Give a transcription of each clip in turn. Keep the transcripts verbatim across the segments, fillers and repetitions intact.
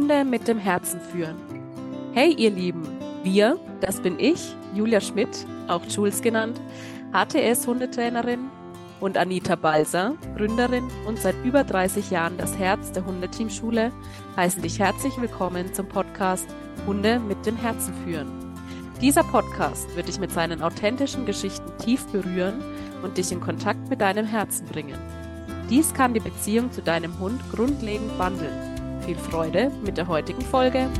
Hunde mit dem Herzen führen. Hey ihr Lieben, wir, das bin ich, Julia Schmidt, auch Jules genannt, H T S-Hundetrainerin, und Anita Balser, Gründerin und seit über dreißig Jahren das Herz der Hundeteamschule, heißen dich herzlich willkommen zum Podcast Hunde mit dem Herzen führen. Dieser Podcast wird dich mit seinen authentischen Geschichten tief berühren und dich in Kontakt mit deinem Herzen bringen. Dies kann die Beziehung zu deinem Hund grundlegend wandeln. Viel Freude mit der heutigen Folge.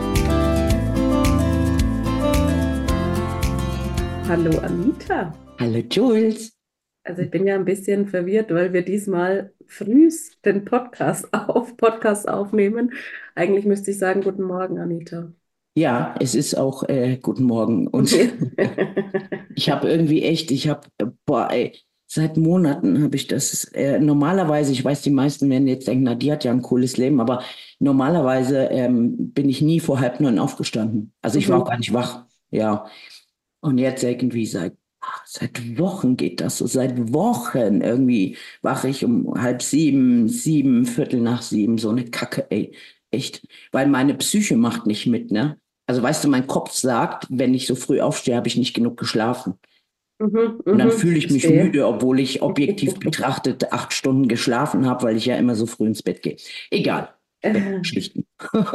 Hallo Anita. Hallo Jules. Also ich bin ja ein bisschen verwirrt, weil wir diesmal frühst den Podcast auf, Podcast aufnehmen. Eigentlich müsste ich sagen, guten Morgen, Anita. Ja, es ist auch äh, guten Morgen. Und ich habe irgendwie echt, ich habe, boah, ey, seit Monaten habe ich das, äh, normalerweise, ich weiß, die meisten werden jetzt denken, na, die hat ja ein cooles Leben, aber normalerweise ähm, bin ich nie vor halb neun aufgestanden. Also ich war auch gar nicht wach, ja. Und jetzt irgendwie seit Seit Wochen geht das so, seit Wochen irgendwie wache ich um halb sieben, sieben, Viertel nach sieben, so eine Kacke, ey, echt. Weil meine Psyche macht nicht mit, ne? Also weißt du, mein Kopf sagt, wenn ich so früh aufstehe, habe ich nicht genug geschlafen. Mhm, Und dann mhm, fühle ich mich verstehe. müde, obwohl ich objektiv betrachtet acht Stunden geschlafen habe, weil ich ja immer so früh ins Bett gehe. Egal, Geschichten.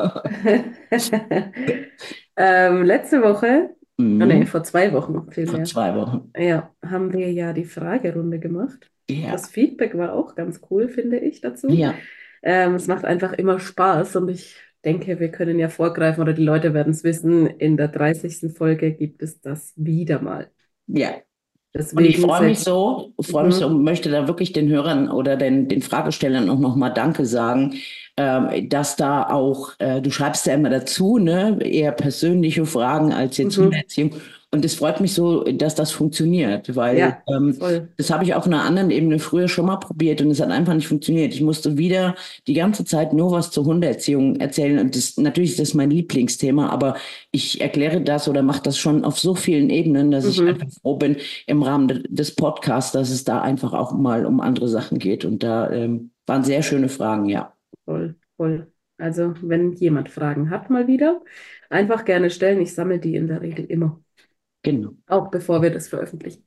ähm, letzte Woche, oh nee, Mhm. vor zwei Wochen Vor vielmehr, zwei Wochen. ja, haben wir ja die Fragerunde gemacht. Ja, Das Feedback war auch ganz cool, finde ich, dazu. ja. Ähm, es macht einfach immer Spaß und ich denke, wir können ja vorgreifen oder die Leute werden es wissen, in der dreißigsten Folge gibt es das wieder mal. Ja. Und ich Deswegen freue mich sehr- so, freue mich so Mhm. und möchte da wirklich den Hörern oder den, den Fragestellern auch nochmal Danke sagen, ähm, dass da auch, äh, du schreibst ja immer dazu, ne, eher persönliche Fragen als jetzt Mhm. Hundeerziehung. Und es freut mich so, dass das funktioniert, weil Ja, ähm, voll. das habe ich auf einer anderen Ebene früher schon mal probiert und es hat einfach nicht funktioniert. Ich musste wieder die ganze Zeit nur was zur Hundeerziehung erzählen und das, natürlich ist das mein Lieblingsthema, aber ich erkläre das oder mache das schon auf so vielen Ebenen, dass ich Mhm. einfach froh bin im Rahmen de- des Podcasts, dass es da einfach auch mal um andere Sachen geht. Und da ähm, waren sehr schöne Fragen, ja. Voll, voll. Also, wenn jemand Fragen hat, mal wieder, einfach gerne stellen. Ich sammle die in der Regel immer, Genau. auch bevor wir das veröffentlichen.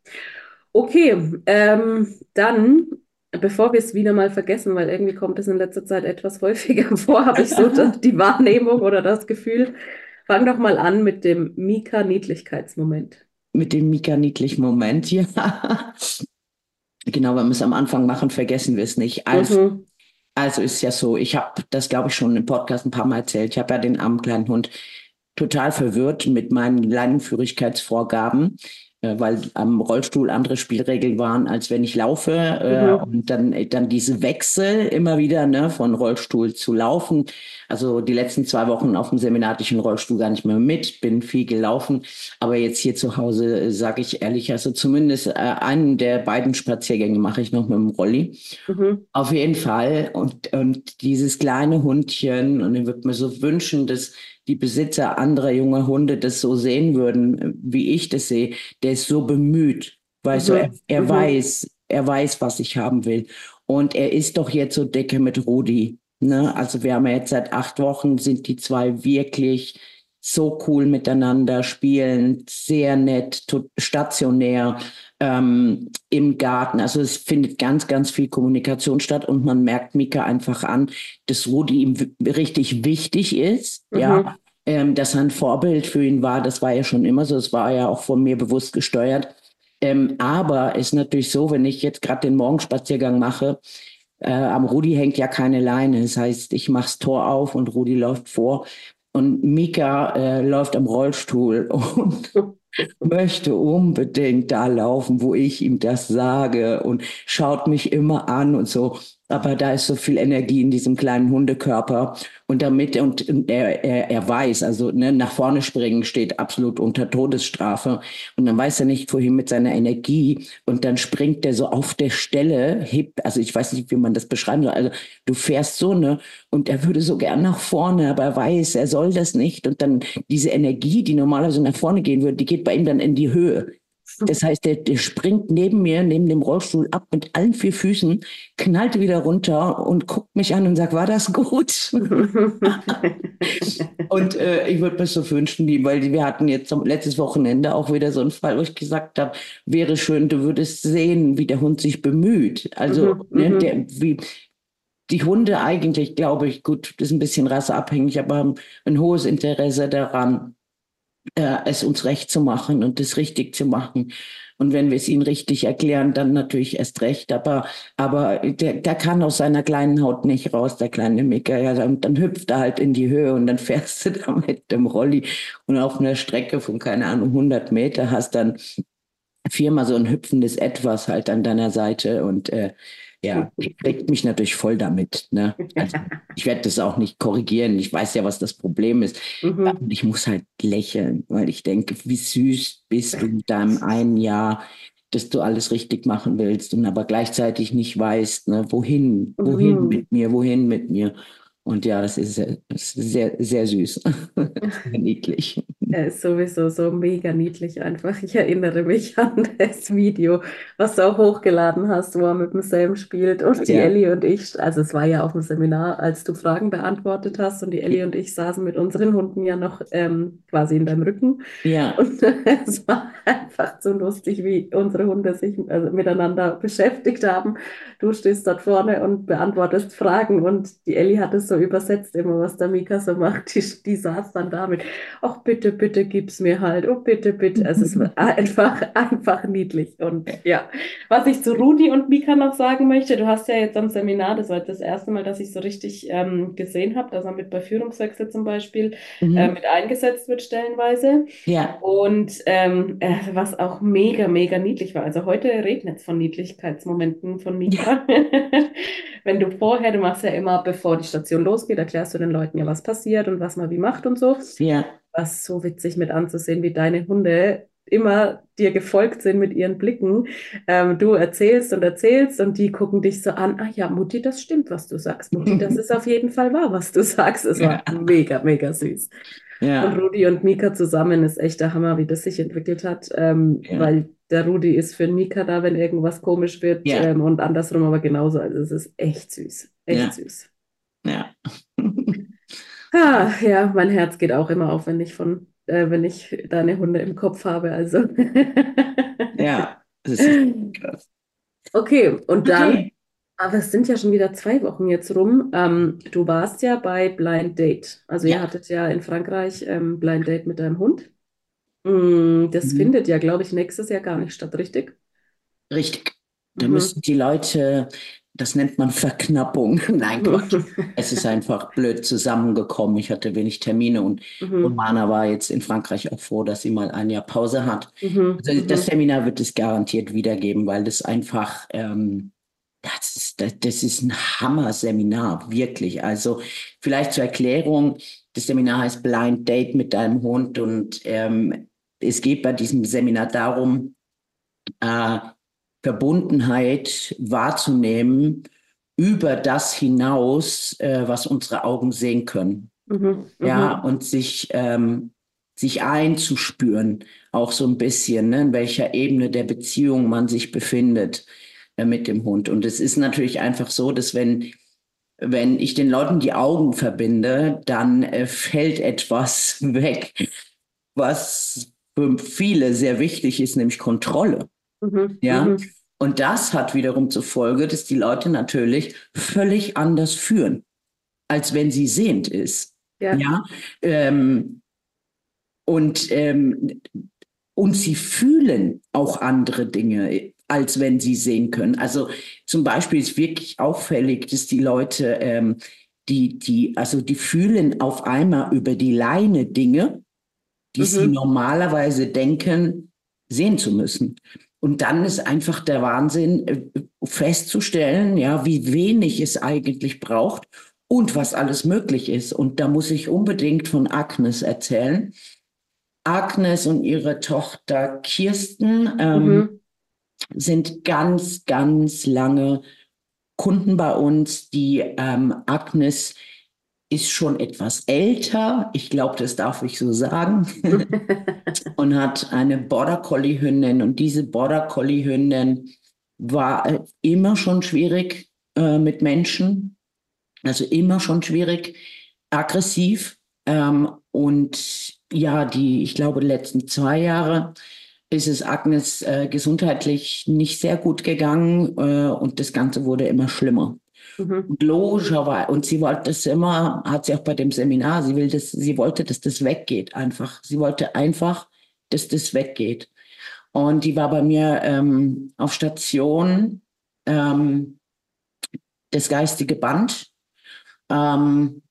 Okay, ähm, dann, bevor wir es wieder mal vergessen, weil irgendwie kommt es in letzter Zeit etwas häufiger vor, habe ich so das, die Wahrnehmung oder das Gefühl. Fang doch mal an mit dem Mika-Niedlichkeitsmoment. Mit dem Mika-niedlich-Moment, ja. Genau, wenn wir es am Anfang machen, vergessen wir es nicht. Also, Mhm. also ist ja so, ich habe das, glaube ich, schon im Podcast ein paar Mal erzählt. Ich habe ja den armen kleinen Hund total verwirrt mit meinen Leinenführigkeitsvorgaben, äh, weil am Rollstuhl andere Spielregeln waren, als wenn ich laufe. Äh, Mhm. und dann, dann diese Wechsel immer wieder, ne, von Rollstuhl zu laufen. Also die letzten zwei Wochen auf dem Seminar hatte ich den Rollstuhl gar nicht mehr mit, bin viel gelaufen. Aber jetzt hier zu Hause, äh, sage ich ehrlich, also zumindest äh, einen der beiden Spaziergänge mache ich noch mit dem Rolli. Mhm. Auf jeden Fall. Und, und dieses kleine Hundchen, und ich würde mir so wünschen, dass die Besitzer anderer junger Hunde das so sehen würden, wie ich das sehe. Der ist so bemüht, weißt du, er, Mhm. er Mhm. weiß, er weiß, was ich haben will. Und er ist doch jetzt so dicke mit Rudi. Ne? Also wir haben ja jetzt seit acht Wochen, sind die zwei wirklich so cool miteinander, spielen sehr nett, to- stationär ähm, im Garten. Also es findet ganz, ganz viel Kommunikation statt und man merkt Mika einfach an, dass Rudi ihm w- richtig wichtig ist, Mhm. ja, ähm, dass er ein Vorbild für ihn war. Das war ja schon immer so, das war ja auch von mir bewusst gesteuert. Ähm, aber ist natürlich so, wenn ich jetzt gerade den Morgenspaziergang mache, äh, am Rudi hängt ja keine Leine. Das heißt, ich mache das Tor auf und Rudi läuft vor. Und Mika äh, läuft am Rollstuhl und möchte unbedingt da laufen, wo ich ihm das sage und schaut mich immer an und so. Aber da ist so viel Energie in diesem kleinen Hundekörper und damit und, und er, er, er weiß, also ne, nach vorne springen steht absolut unter Todesstrafe und dann weiß er nicht, wohin mit seiner Energie und dann springt er so auf der Stelle, hebt, also ich weiß nicht, wie man das beschreiben soll, also du fährst so, ne, und er würde so gern nach vorne, aber er weiß, er soll das nicht und dann diese Energie, die normalerweise nach vorne gehen würde, die geht bei ihm dann in die Höhe. Das heißt, der, der springt neben mir, neben dem Rollstuhl ab mit allen vier Füßen, knallt wieder runter und guckt mich an und sagt, war das gut? Und äh, ich würde mir so wünschen, die, weil wir hatten jetzt am- letztes Wochenende auch wieder so einen Fall, wo ich gesagt habe, wäre schön, du würdest sehen, wie der Hund sich bemüht. Also, Mhm, ne, mhm, der, wie die Hunde eigentlich, glaube ich, gut, das ist ein bisschen rasseabhängig, aber haben ein hohes Interesse daran, äh, es uns recht zu machen und es richtig zu machen. Und wenn wir es ihnen richtig erklären, dann natürlich erst recht. Aber, aber der, der kann aus seiner kleinen Haut nicht raus, der kleine Mika. Ja, dann, dann hüpft er halt in die Höhe und dann fährst du da mit dem Rolli und auf einer Strecke von, keine Ahnung, hundert Meter hast dann viermal so ein hüpfendes Etwas halt an deiner Seite und äh, ja, die kriegt mich natürlich voll damit. Ne? Also ich werde das auch nicht korrigieren. Ich weiß ja, was das Problem ist. mhm. Und ich muss halt lächeln, weil ich denke, wie süß bist du mit deinem einen Jahr, dass du alles richtig machen willst und aber gleichzeitig nicht weißt, ne, wohin, wohin Mhm. mit mir, wohin mit mir. Und ja, das ist sehr, das ist sehr, sehr süß. Sehr niedlich. Er ist sowieso so mega niedlich einfach. Ich erinnere mich an das Video, was du auch hochgeladen hast, wo er mit dem Sam spielt und die Ja, Ellie und ich, also es war ja auf dem Seminar, als du Fragen beantwortet hast und die Ellie und ich saßen mit unseren Hunden ja noch ähm, quasi in deinem Rücken ja. und es war einfach so lustig, wie unsere Hunde sich also miteinander beschäftigt haben. Du stehst dort vorne und beantwortest Fragen und die Ellie hat es so übersetzt immer, was der Mika so macht. Die, die saß dann damit. Ach, bitte, bitte gib's mir halt. Oh, bitte, bitte. Also es war einfach, einfach niedlich. Und ja, was ich zu Rudi und Mika noch sagen möchte, du hast ja jetzt am Seminar, das war jetzt das erste Mal, dass ich so richtig ähm, gesehen habe, dass er mit bei Führungswechsel zum Beispiel äh, Mhm. mit eingesetzt wird stellenweise. Ja, Und ähm, äh, was auch mega, mega niedlich war. Also heute regnet es von Niedlichkeitsmomenten von ja, Mika. Wenn du vorher, du machst ja immer, bevor die Station losgeht, erklärst du den Leuten ja, was passiert und was man wie macht und so. ja. Was so witzig mit anzusehen, wie deine Hunde immer dir gefolgt sind mit ihren Blicken. Ähm, du erzählst und erzählst und die gucken dich so an. Ah ja, Mutti, das stimmt, was du sagst. Mutti, das ist auf jeden Fall wahr, was du sagst. Es war Ja, mega, mega süß. Und ja, Rudi und Mika zusammen ist echt der Hammer, wie das sich entwickelt hat, ähm, ja, weil der Rudi ist für Mika da, wenn irgendwas komisch wird ja, ähm, und andersrum aber genauso. Also es ist echt süß, echt ja, süß. ja. Ah, ja, mein Herz geht auch immer auf, wenn ich von, äh, wenn ich deine Hunde im Kopf habe. Also. Ja, das ist krass. Okay, und dann, Okay. aber es sind ja schon wieder zwei Wochen jetzt rum. Ähm, du warst ja bei Blind Date. Also ihr Ja. hattet ja in Frankreich ähm, Blind Date mit deinem Hund. Mm, das Mhm. findet ja, glaube ich, nächstes Jahr gar nicht statt, richtig? Richtig. Da müssen Mhm. die Leute, das nennt man Verknappung. Nein, Quatsch. Es ist einfach blöd zusammengekommen. Ich hatte wenig Termine und, und Mhm. Mana war jetzt in Frankreich auch froh, dass sie mal ein Jahr Pause hat. Mhm. Also das Mhm. Seminar wird es garantiert wiedergeben, weil das einfach, ähm, das ist, das, das ist ein Hammer-Seminar, wirklich. Also vielleicht zur Erklärung, das Seminar heißt Blind Date mit deinem Hund und ähm, es geht bei diesem Seminar darum, äh, Verbundenheit wahrzunehmen über das hinaus, äh, was unsere Augen sehen können. Mhm. Ja, Mhm. und sich, ähm, sich einzuspüren, auch so ein bisschen, ne, in welcher Ebene der Beziehung man sich befindet äh, mit dem Hund. Und es ist natürlich einfach so, dass wenn, wenn ich den Leuten die Augen verbinde, dann äh, fällt etwas weg, was für viele sehr wichtig ist, nämlich Kontrolle. Mhm. Ja, Mhm. und das hat wiederum zur Folge, dass die Leute natürlich völlig anders führen, als wenn sie sehend ist. Ja. Ja, ähm, und, ähm, und sie fühlen auch andere Dinge, als wenn sie sehen können. Also zum Beispiel ist wirklich auffällig, dass die Leute, ähm, die, die, also die fühlen auf einmal über die Leine Dinge, die sie Mhm. normalerweise denken, sehen zu müssen. Und dann ist einfach der Wahnsinn äh, festzustellen, ja, wie wenig es eigentlich braucht und was alles möglich ist. Und da muss ich unbedingt von Agnes erzählen. Agnes und ihre Tochter Kirsten ähm, Mhm. sind ganz, ganz lange Kunden bei uns, die ähm, Agnes ist schon etwas älter, ich glaube, das darf ich so sagen, und hat eine Border Collie Hündin. Und diese Border Collie Hündin war äh, immer schon schwierig äh, mit Menschen, also immer schon schwierig, aggressiv. Ähm, und ja, die, ich glaube, die letzten zwei Jahre ist es Agnes äh, gesundheitlich nicht sehr gut gegangen äh, und das Ganze wurde immer schlimmer. Mhm. Und logischerweise, und sie wollte das immer, hat sie auch bei dem Seminar, sie will das, sie wollte, dass das weggeht einfach. Sie wollte einfach, dass das weggeht. Und die war bei mir ähm, auf Station, ähm, das geistige Band. Ähm,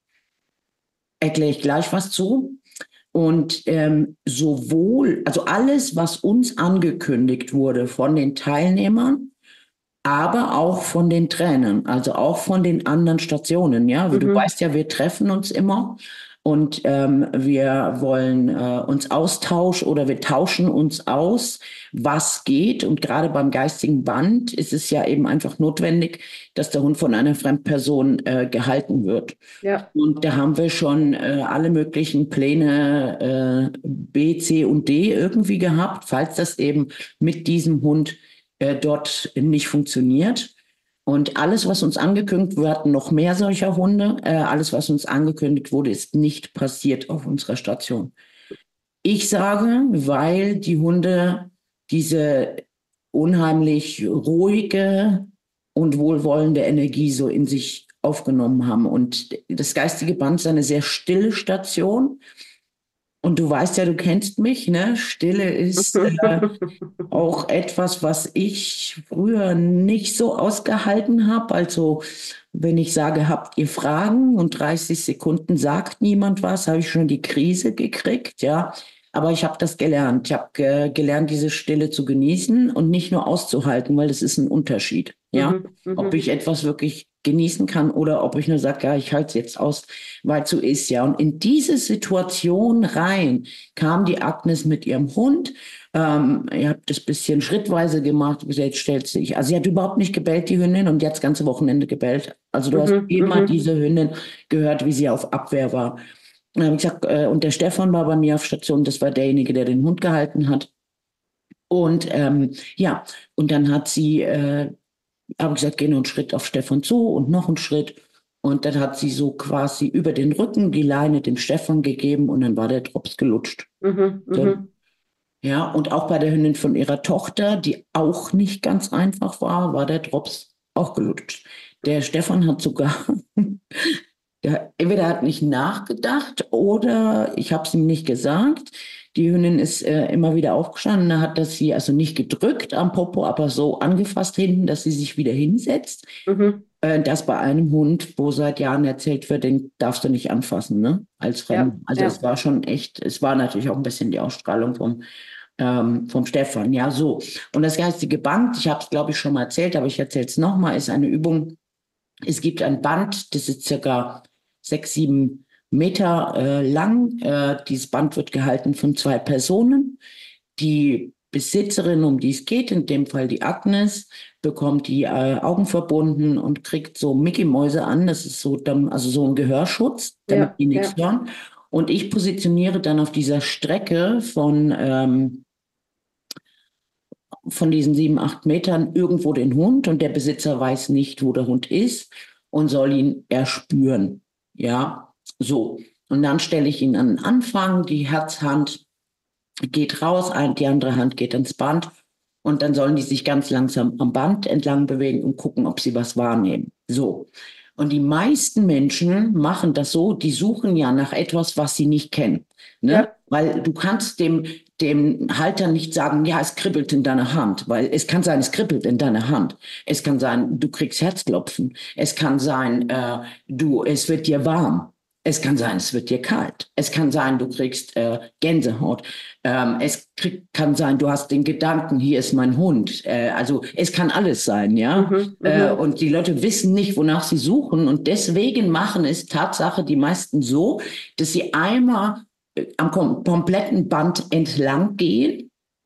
erkläre ich gleich was zu. Und ähm, sowohl, also alles, was uns angekündigt wurde von den Teilnehmern, aber auch von den Trainern, also auch von den anderen Stationen. Ja, mhm. Du weißt ja, wir treffen uns immer und ähm, wir wollen äh, uns austauschen oder wir tauschen uns aus, was geht. Und gerade beim geistigen Band ist es ja eben einfach notwendig, dass der Hund von einer Fremdperson äh, gehalten wird. Ja. Und da haben wir schon äh, alle möglichen Pläne äh, B, C und D irgendwie gehabt, falls das eben mit diesem Hund äh, dort nicht funktioniert. Und alles, was uns angekündigt wurde, wir hatten noch mehr solcher Hunde, äh, alles, was uns angekündigt wurde, ist nicht passiert auf unserer Station. Ich sage, weil die Hunde diese unheimlich ruhige und wohlwollende Energie so in sich aufgenommen haben. Und das geistige Band ist eine sehr stille Station. Und du weißt ja, du kennst mich, ne? Stille ist äh, auch etwas, was ich früher nicht so ausgehalten habe. Also wenn ich sage, habt ihr Fragen und dreißig Sekunden sagt niemand was, habe ich schon die Krise gekriegt, ja. Aber ich habe das gelernt. Ich habe ge- gelernt, diese Stille zu genießen und nicht nur auszuhalten, weil das ist ein Unterschied, ja. Mhm, Ob ich etwas wirklich genießen kann oder ob ich nur sage, ja, ich halte es jetzt aus, weil es so ist, ja. Und in diese Situation rein kam die Agnes mit ihrem Hund. Ähm, ihr habt das bisschen schrittweise gemacht, jetzt stellt sich, also sie hat überhaupt nicht gebellt, die Hündin, und jetzt das ganze Wochenende gebellt. Also du mhm, hast immer mhm. diese Hündin gehört, wie sie auf Abwehr war. Dann habe ich gesagt, äh, und der Stefan war bei mir auf Station, das war derjenige, der den Hund gehalten hat. Und ähm, ja, und dann hat sie, äh, habe ich gesagt, geh noch einen Schritt auf Stefan zu und noch einen Schritt. Und dann hat sie so quasi über den Rücken die Leine dem Stefan gegeben und dann war der Drops gelutscht. Mhm, So. mhm. Ja, und auch bei der Hündin von ihrer Tochter, die auch nicht ganz einfach war, war der Drops auch gelutscht. Der Stefan hat sogar, der, entweder hat nicht nachgedacht oder ich habe es ihm nicht gesagt. Die Hündin ist äh, immer wieder aufgestanden, da hat das sie also nicht gedrückt am Popo, aber so angefasst hinten, dass sie sich wieder hinsetzt. Mhm. Äh, das bei einem Hund, wo seit Jahren erzählt wird, den darfst du nicht anfassen, ne? Als Fremd. Ja, Also ja. es war schon echt, es war natürlich auch ein bisschen die Ausstrahlung vom, ähm, vom Stefan. Ja, so. Und das geistige Band, ich habe es, glaube ich, schon mal erzählt, aber ich erzähle es nochmal, ist eine Übung. Es gibt ein Band, das ist circa sechs, sieben Meter äh, lang. Äh, dieses Band wird gehalten von zwei Personen. Die Besitzerin, um die es geht, in dem Fall die Agnes, bekommt die äh, Augen verbunden und kriegt so Mickey-Mäuse an. Das ist so, dann, also so ein Gehörschutz, damit Ja, die nichts ja. hören. Und ich positioniere dann auf dieser Strecke von, ähm, von diesen sieben, acht Metern irgendwo den Hund und der Besitzer weiß nicht, wo der Hund ist und soll ihn erspüren. Ja, so. Und dann stelle ich ihn an den Anfang, die Herzhand geht raus, ein, die andere Hand geht ins Band und dann sollen die sich ganz langsam am Band entlang bewegen und gucken, ob sie was wahrnehmen. So. Und die meisten Menschen machen das so, die suchen ja nach etwas, was sie nicht kennen. Ne? Ja. Weil du kannst dem, dem Halter nicht sagen, ja, es kribbelt in deiner Hand, weil es kann sein, es kribbelt in deiner Hand. Es kann sein, du kriegst Herzklopfen. Es kann sein, äh, du, es wird dir warm. Es kann sein, es wird dir kalt. Es kann sein, du kriegst äh, Gänsehaut. Ähm, es krieg, kann sein, du hast den Gedanken, hier ist mein Hund. Äh, also es kann alles sein, ja. Mhm, Äh, mhm. und die Leute wissen nicht, wonach sie suchen. Und deswegen machen es Tatsache die meisten so, dass sie einmal äh, am kom kompletten Band entlang gehen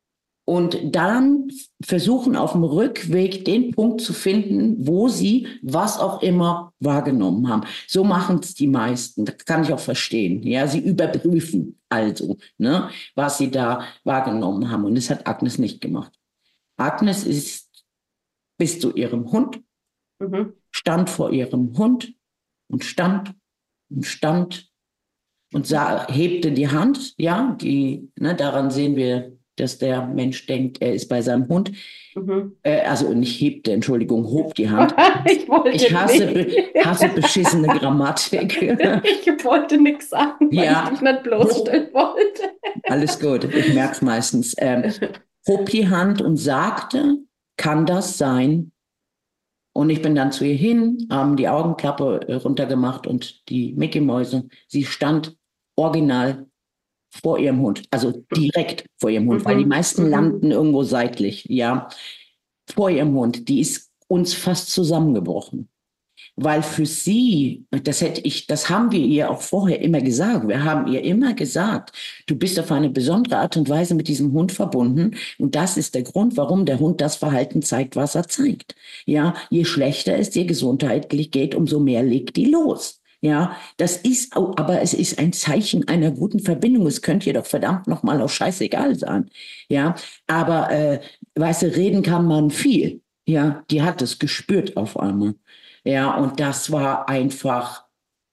und dann versuchen auf dem Rückweg den Punkt zu finden, wo sie was auch immer wahrgenommen haben. So machen es die meisten. Das kann ich auch verstehen. Ja, sie überprüfen also, ne, was sie da wahrgenommen haben. Und das hat Agnes nicht gemacht. Agnes ist bis zu ihrem Hund, Mhm. stand vor ihrem Hund und stand und stand und sah, hebte die Hand. Ja, die, ne, daran sehen wir, dass der Mensch denkt, er ist bei seinem Hund. Mhm. Äh, also nicht hebte, Entschuldigung, hob die Hand. Ich wollte Ich hasse, nicht. be hasse beschissene Grammatik. Ich wollte nichts sagen, weil Ja. ich dich nicht bloßstellen wollte. Alles gut, ich merke es meistens. Ähm, hob die Hand und sagte, kann das sein? Und ich bin dann zu ihr hin, haben die Augenklappe runtergemacht und die Mickey-Mäuse, sie stand original vor ihrem Hund, also direkt vor ihrem Hund, Mhm. weil die meisten Mhm. landen irgendwo seitlich, ja, vor ihrem Hund. Die ist uns fast zusammengebrochen. Weil für sie, das hätte ich, das haben wir ihr auch vorher immer gesagt. Wir haben ihr immer gesagt, du bist auf eine besondere Art und Weise mit diesem Hund verbunden. Und das ist der Grund, warum der Hund das Verhalten zeigt, was er zeigt. Ja, je schlechter es dir gesundheitlich geht, umso mehr legt die los. Ja, das ist, aber es ist ein Zeichen einer guten Verbindung. Es könnte jedoch verdammt nochmal auch scheißegal sein. Ja, aber, äh, weißt du, reden kann man viel. Ja, die hat es gespürt auf einmal. Ja, und das war einfach,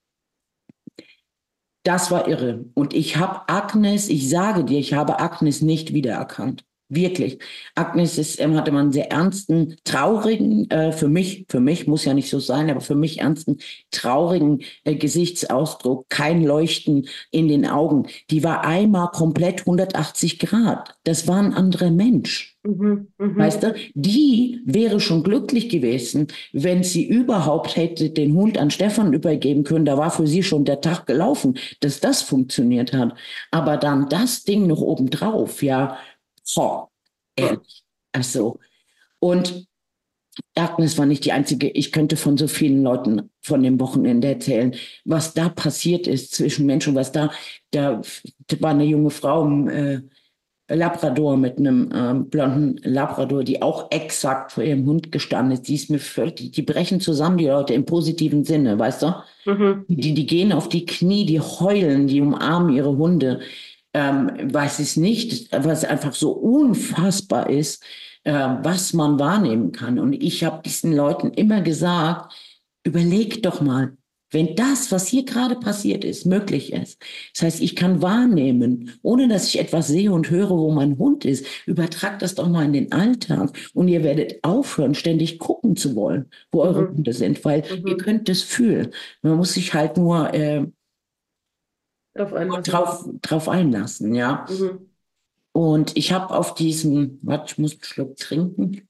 das war irre. Und ich habe Agnes, ich sage dir, ich habe Agnes nicht wiedererkannt. Wirklich. Agnes ist, ähm, hatte man einen sehr ernsten, traurigen, äh, für mich, für mich muss ja nicht so sein, aber für mich ernsten, traurigen äh, Gesichtsausdruck, kein Leuchten in den Augen. Die war einmal komplett hundertachtzig Grad. Das war ein anderer Mensch. Mhm. Mhm. Weißt du, die wäre schon glücklich gewesen, wenn sie überhaupt hätte den Hund an Stefan übergeben können. Da war für sie schon der Tag gelaufen, dass das funktioniert hat. Aber dann das Ding noch obendrauf, ja, ho, ehrlich. Also, und Agnes war nicht die einzige. Ich könnte von so vielen Leuten von dem Wochenende erzählen, was da passiert ist zwischen Menschen, was da, da, da war eine junge Frau, äh, Labrador mit einem ähm, blonden Labrador, die auch exakt vor ihrem Hund gestanden ist. Die ist mir völlig, die, die brechen zusammen, die Leute im positiven Sinne, weißt du? Mhm. Die, die gehen auf die Knie, die heulen, die umarmen ihre Hunde. Ähm, weiß es nicht, was einfach so unfassbar ist, äh, was man wahrnehmen kann. Und ich habe diesen Leuten immer gesagt, überleg doch mal, wenn das, was hier gerade passiert ist, möglich ist. Das heißt, ich kann wahrnehmen, ohne dass ich etwas sehe und höre, wo mein Hund ist. Übertragt das doch mal in den Alltag. Und ihr werdet aufhören, ständig gucken zu wollen, wo eure Mhm. Hunde sind, weil Mhm. ihr könnt das fühlen. Man muss sich halt nur äh, Auf einmal. drauf, drauf einlassen, ja. Mhm. Und ich habe auf diesem, warte, ich muss einen Schluck trinken.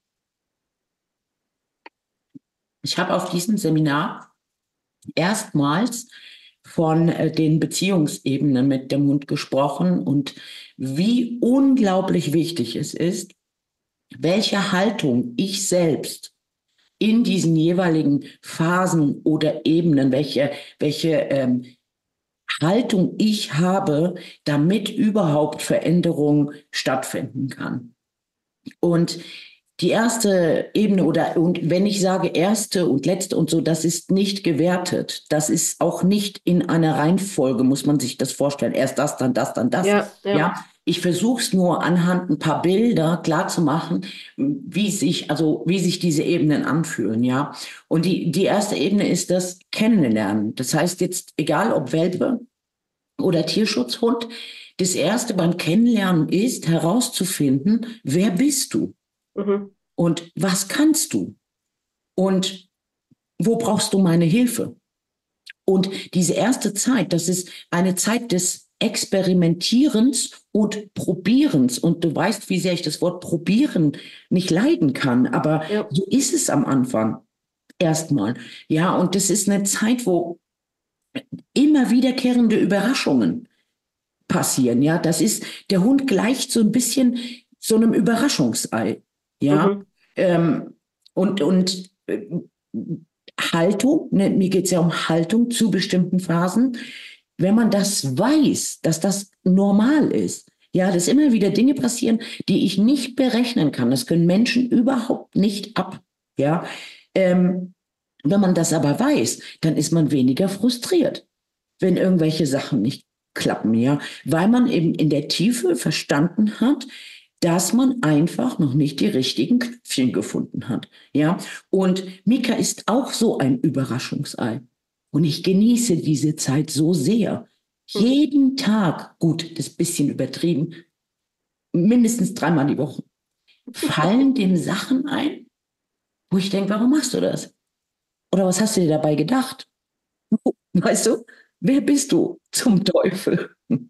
Ich habe auf diesem Seminar erstmals von äh, den Beziehungsebenen mit dem Hund gesprochen und wie unglaublich wichtig es ist, welche Haltung ich selbst in diesen jeweiligen Phasen oder Ebenen, welche, welche ähm, Haltung ich habe, damit überhaupt Veränderung stattfinden kann. Und die erste Ebene oder, und wenn ich sage erste und letzte und so, das ist nicht gewertet. Das ist auch nicht in einer Reihenfolge, muss man sich das vorstellen. Erst das, dann das, dann das. Ja, ja. Ja, ich versuche es nur anhand ein paar Bilder klarzumachen, wie sich, also wie sich diese Ebenen anfühlen, ja. Und die, die erste Ebene ist das Kennenlernen. Das heißt jetzt, egal ob Welpe oder Tierschutzhund, das erste beim Kennenlernen ist herauszufinden, wer bist du? Mhm. Und was kannst du? Und wo brauchst du meine Hilfe? Und diese erste Zeit, das ist eine Zeit des Experimentierens und Probierens. Und du weißt, wie sehr ich das Wort probieren nicht leiden kann. Aber Ja. so ist es am Anfang erstmal. Ja, und das ist eine Zeit, wo immer wiederkehrende Überraschungen passieren. Ja, das ist, der Hund gleicht so ein bisschen so einem Überraschungsei. Ja, Mhm. ähm, und, und äh, Haltung, ne, mir geht es ja um Haltung zu bestimmten Phasen. Wenn man das weiß, dass das normal ist, Ja, dass immer wieder Dinge passieren, die ich nicht berechnen kann. Das können Menschen überhaupt nicht ab. Ja, ähm, wenn man das aber weiß, dann ist man weniger frustriert, wenn irgendwelche Sachen nicht klappen, ja, weil man eben in der Tiefe verstanden hat, dass man einfach noch nicht die richtigen Knöpfchen gefunden hat, ja. Und Mika ist auch so ein Überraschungsei. Und ich genieße diese Zeit so sehr. Jeden Tag, gut, das ist ein bisschen übertrieben, mindestens dreimal die Woche, fallen dem Sachen ein, wo ich denke, warum machst du das? Oder was hast du dir dabei gedacht? Weißt du, wer bist du zum Teufel?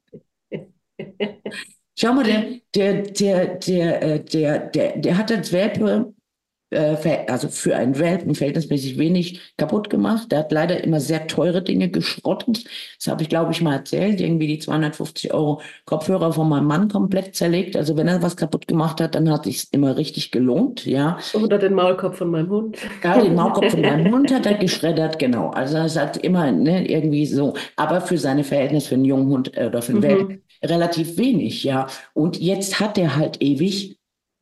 Schau mal, der, der, der, der, äh, der, der, der hat als Welpe, äh, ver- also für einen Welpen verhältnismäßig wenig kaputt gemacht. Der hat leider immer sehr teure Dinge geschrottet. Das habe ich, glaube ich, mal erzählt. Irgendwie die zweihundertfünfzig Euro Kopfhörer von meinem Mann komplett zerlegt. Also wenn er was kaputt gemacht hat, dann hat es immer richtig gelohnt, ja. Oder den Maulkorb von meinem Hund. Ja, den Maulkorb von meinem Hund hat er geschreddert, genau. Also es hat immer, ne, irgendwie so, aber für seine Verhältnisse, für einen jungen Hund äh, oder für einen Welpen, Mhm. relativ wenig, ja. Und jetzt hat er halt ewig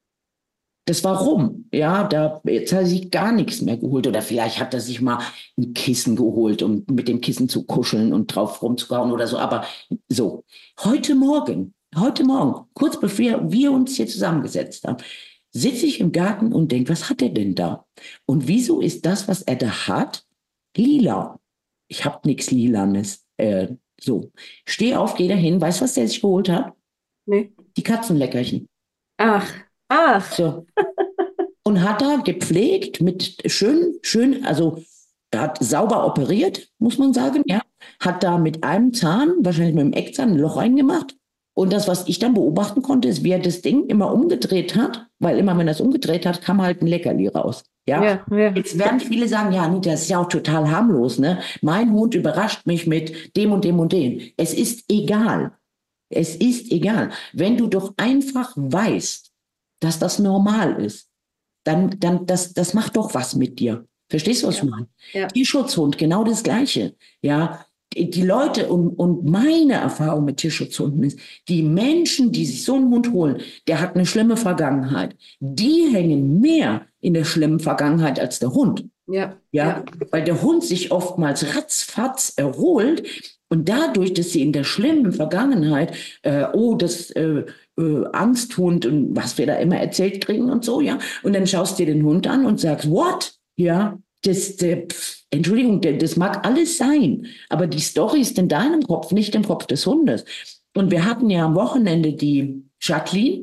das Warum, ja, da, jetzt hat er sich gar nichts mehr geholt. Oder vielleicht hat er sich mal ein Kissen geholt, um mit dem Kissen zu kuscheln und drauf rumzukauen oder so. Aber so, heute Morgen, heute Morgen, kurz bevor wir uns hier zusammengesetzt haben, sitze ich im Garten und denke, was hat er denn da? Und wieso ist das, was er da hat, lila? Ich habe nichts Lilanes. Äh, so, stehe auf, gehe dahin, weißt du, was der sich geholt hat? Nee. Die Katzenleckerchen. Ach, ach. So. Und hat da gepflegt mit schön, schön, also er hat sauber operiert, muss man sagen, ja. Hat da mit einem Zahn, wahrscheinlich mit dem Eckzahn, ein Loch reingemacht. Und das, was ich dann beobachten konnte, ist, wie er das Ding immer umgedreht hat, weil immer, wenn er es umgedreht hat, kam halt ein Leckerli raus. Ja? Ja, ja. Jetzt werden viele sagen, ja, nee, das ist ja auch total harmlos, ne? Mein Hund überrascht mich mit dem und dem und dem. Es ist egal. Es ist egal. Wenn du doch einfach weißt, dass das normal ist, dann, dann das, das macht doch was mit dir. Verstehst du, was Ja. ich meine? Ja. Tierschutzhund, genau das Gleiche. Ja, die, die Leute und, und meine Erfahrung mit Tierschutzhunden ist, die Menschen, die sich so einen Hund holen, der hat eine schlimme Vergangenheit. Die hängen mehr in der schlimmen Vergangenheit als der Hund. Ja. Ja, Ja. weil der Hund sich oftmals ratzfatz erholt und dadurch, dass sie in der schlimmen Vergangenheit, äh, oh, das äh, äh, Angsthund und was wir da immer erzählt kriegen und so, ja, und dann schaust du dir den Hund an und sagst, what? Ja, das, der, pf, Entschuldigung, der, das mag alles sein, aber die Story ist in deinem Kopf, nicht im Kopf des Hundes. Und wir hatten ja am Wochenende die Jacqueline,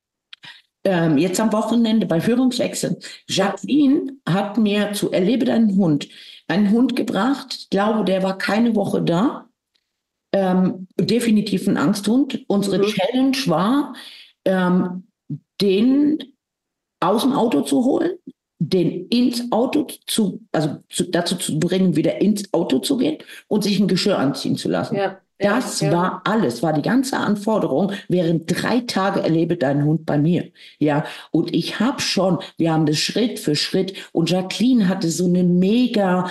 ähm, jetzt am Wochenende bei Führungswechsel. Jacqueline hat mir zu Erlebe deinen Hund einen Hund gebracht. Ich glaube, der war keine Woche da. Ähm, definitiv ein Angsthund. Unsere Mhm. Challenge war, ähm, den aus dem Auto zu holen, den ins Auto zu, also zu, dazu zu bringen, wieder ins Auto zu gehen und sich ein Geschirr anziehen zu lassen. Ja. Ja. Das Ja. war alles, war die ganze Anforderung, während drei Tage erlebe deinen Hund bei mir. Ja, und ich habe schon, wir haben das Schritt für Schritt und Jacqueline hatte so eine mega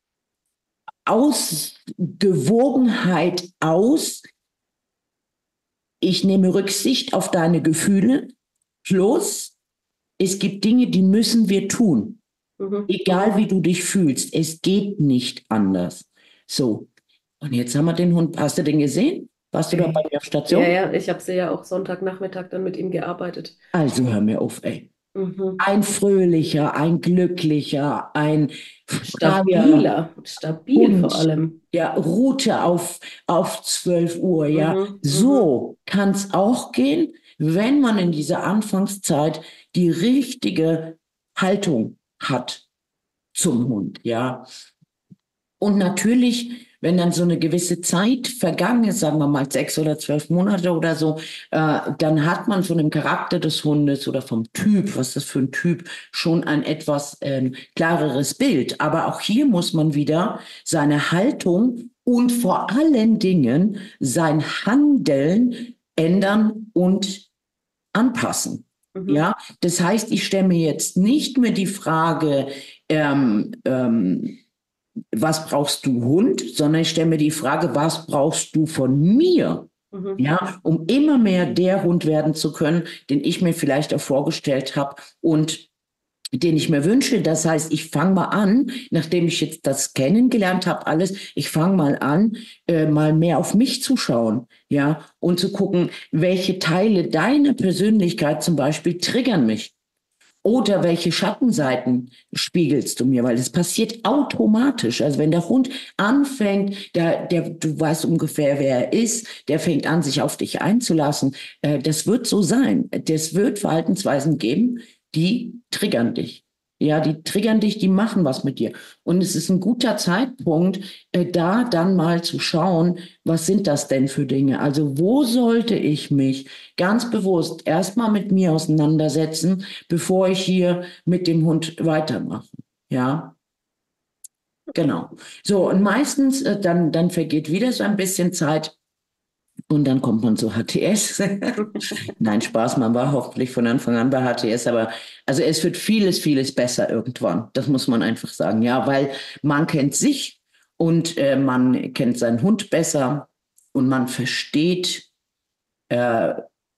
Ausgewogenheit aus. Ich nehme Rücksicht auf deine Gefühle, plus es gibt Dinge, die müssen wir tun. Mhm. Egal wie du dich fühlst, es geht nicht anders. So. Und jetzt haben wir den Hund. Hast du den gesehen? Warst du da bei mir auf Station? Ja, ja, ich habe sie ja auch Sonntagnachmittag dann mit ihm gearbeitet. Also hör mir auf, ey. Mhm. Ein fröhlicher, ein glücklicher, ein freier Stabiler, stabil Hund. vor allem. Ja, Route auf, auf zwölf Uhr, ja. Mhm. So kann es auch gehen, wenn man in dieser Anfangszeit die richtige Haltung hat zum Hund, ja. Und natürlich, wenn dann so eine gewisse Zeit vergangen ist, sagen wir mal sechs oder zwölf Monate oder so, äh, dann hat man von dem Charakter des Hundes oder vom Typ, was das für ein Typ, schon ein etwas ähm, klareres Bild. Aber auch hier muss man wieder seine Haltung und vor allen Dingen sein Handeln ändern und anpassen. Mhm. Ja, das heißt, ich stelle mir jetzt nicht mehr die Frage, ähm, ähm, was brauchst du Hund, sondern ich stelle mir die Frage, was brauchst du von mir? Mhm. Ja, um immer mehr der Hund werden zu können, den ich mir vielleicht auch vorgestellt habe und den ich mir wünsche. Das heißt, ich fange mal an, nachdem ich jetzt das kennengelernt habe, alles, ich fange mal an, äh, mal mehr auf mich zu schauen, ja, und zu gucken, welche Teile deiner Persönlichkeit zum Beispiel triggern mich. Oder welche Schattenseiten spiegelst du mir? Weil es passiert automatisch. Also wenn der Hund anfängt, der, der, du weißt ungefähr, wer er ist, der fängt an, sich auf dich einzulassen. Äh, das wird so sein. Das wird Verhaltensweisen geben, die triggern dich. Ja, die triggern dich, die machen was mit dir. Und es ist ein guter Zeitpunkt, äh, da dann mal zu schauen, was sind das denn für Dinge? Also wo sollte ich mich ganz bewusst erstmal mit mir auseinandersetzen, bevor ich hier mit dem Hund weitermache? Ja, genau. So, und meistens, äh, dann, dann vergeht wieder so ein bisschen Zeit. Und dann kommt man zu H T S. Nein, Spaß, man war hoffentlich von Anfang an bei H T S, aber also es wird vieles, vieles besser irgendwann. Das muss man einfach sagen. Ja, weil man kennt sich und äh, man kennt seinen Hund besser und man versteht, äh,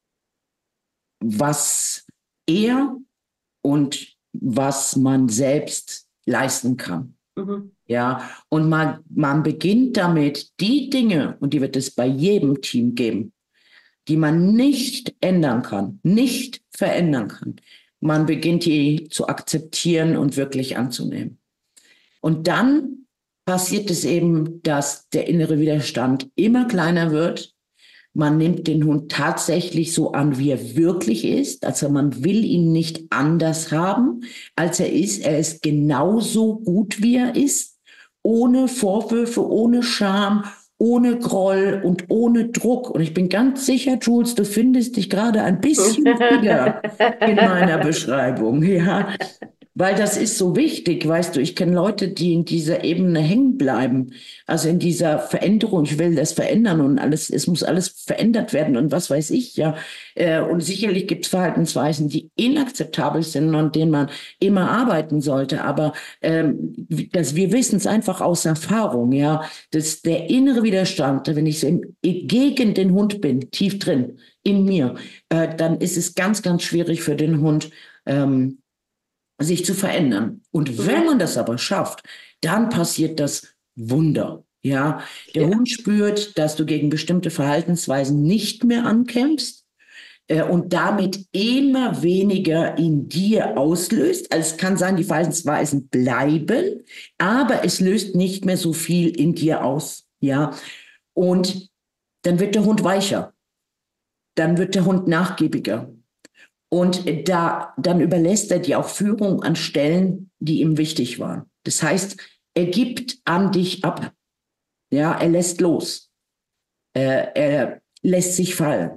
was er und was man selbst leisten kann. Mhm. Ja, und man, man beginnt damit, die Dinge, und die wird es bei jedem Team geben, die man nicht ändern kann, nicht verändern kann. Man beginnt die zu akzeptieren und wirklich anzunehmen. Und dann passiert es eben, dass der innere Widerstand immer kleiner wird. Man nimmt den Hund tatsächlich so an, wie er wirklich ist. Also man will ihn nicht anders haben, als er ist. Er ist genauso gut, wie er ist, ohne Vorwürfe, ohne Scham, ohne Groll und ohne Druck. Und ich bin ganz sicher, Jules, du findest dich gerade ein bisschen wieder in meiner Beschreibung, ja. Weil das ist so wichtig, weißt du, ich kenne Leute, die in dieser Ebene hängen bleiben, also in dieser Veränderung, ich will das verändern und alles, es muss alles verändert werden und was weiß ich, ja. Äh, Und sicherlich gibt es Verhaltensweisen, die inakzeptabel sind und an denen man immer arbeiten sollte, aber ähm, das, wir wissen es einfach aus Erfahrung, ja, dass der innere Widerstand, wenn ich so im, gegen den Hund bin, tief drin, in mir, äh, dann ist es ganz, ganz schwierig für den Hund, ähm, sich zu verändern. Und wenn man das aber schafft, dann passiert das Wunder. Ja, der Ja. Hund spürt, dass du gegen bestimmte Verhaltensweisen nicht mehr ankämpfst äh, und damit immer weniger in dir auslöst. Also es kann sein, die Verhaltensweisen bleiben, aber es löst nicht mehr so viel in dir aus. Ja, und dann wird der Hund weicher. Dann wird der Hund nachgiebiger. Und da, dann überlässt er dir auch Führung an Stellen, die ihm wichtig waren. Das heißt, er gibt an dich ab. Ja, er lässt los. Er, er lässt sich fallen.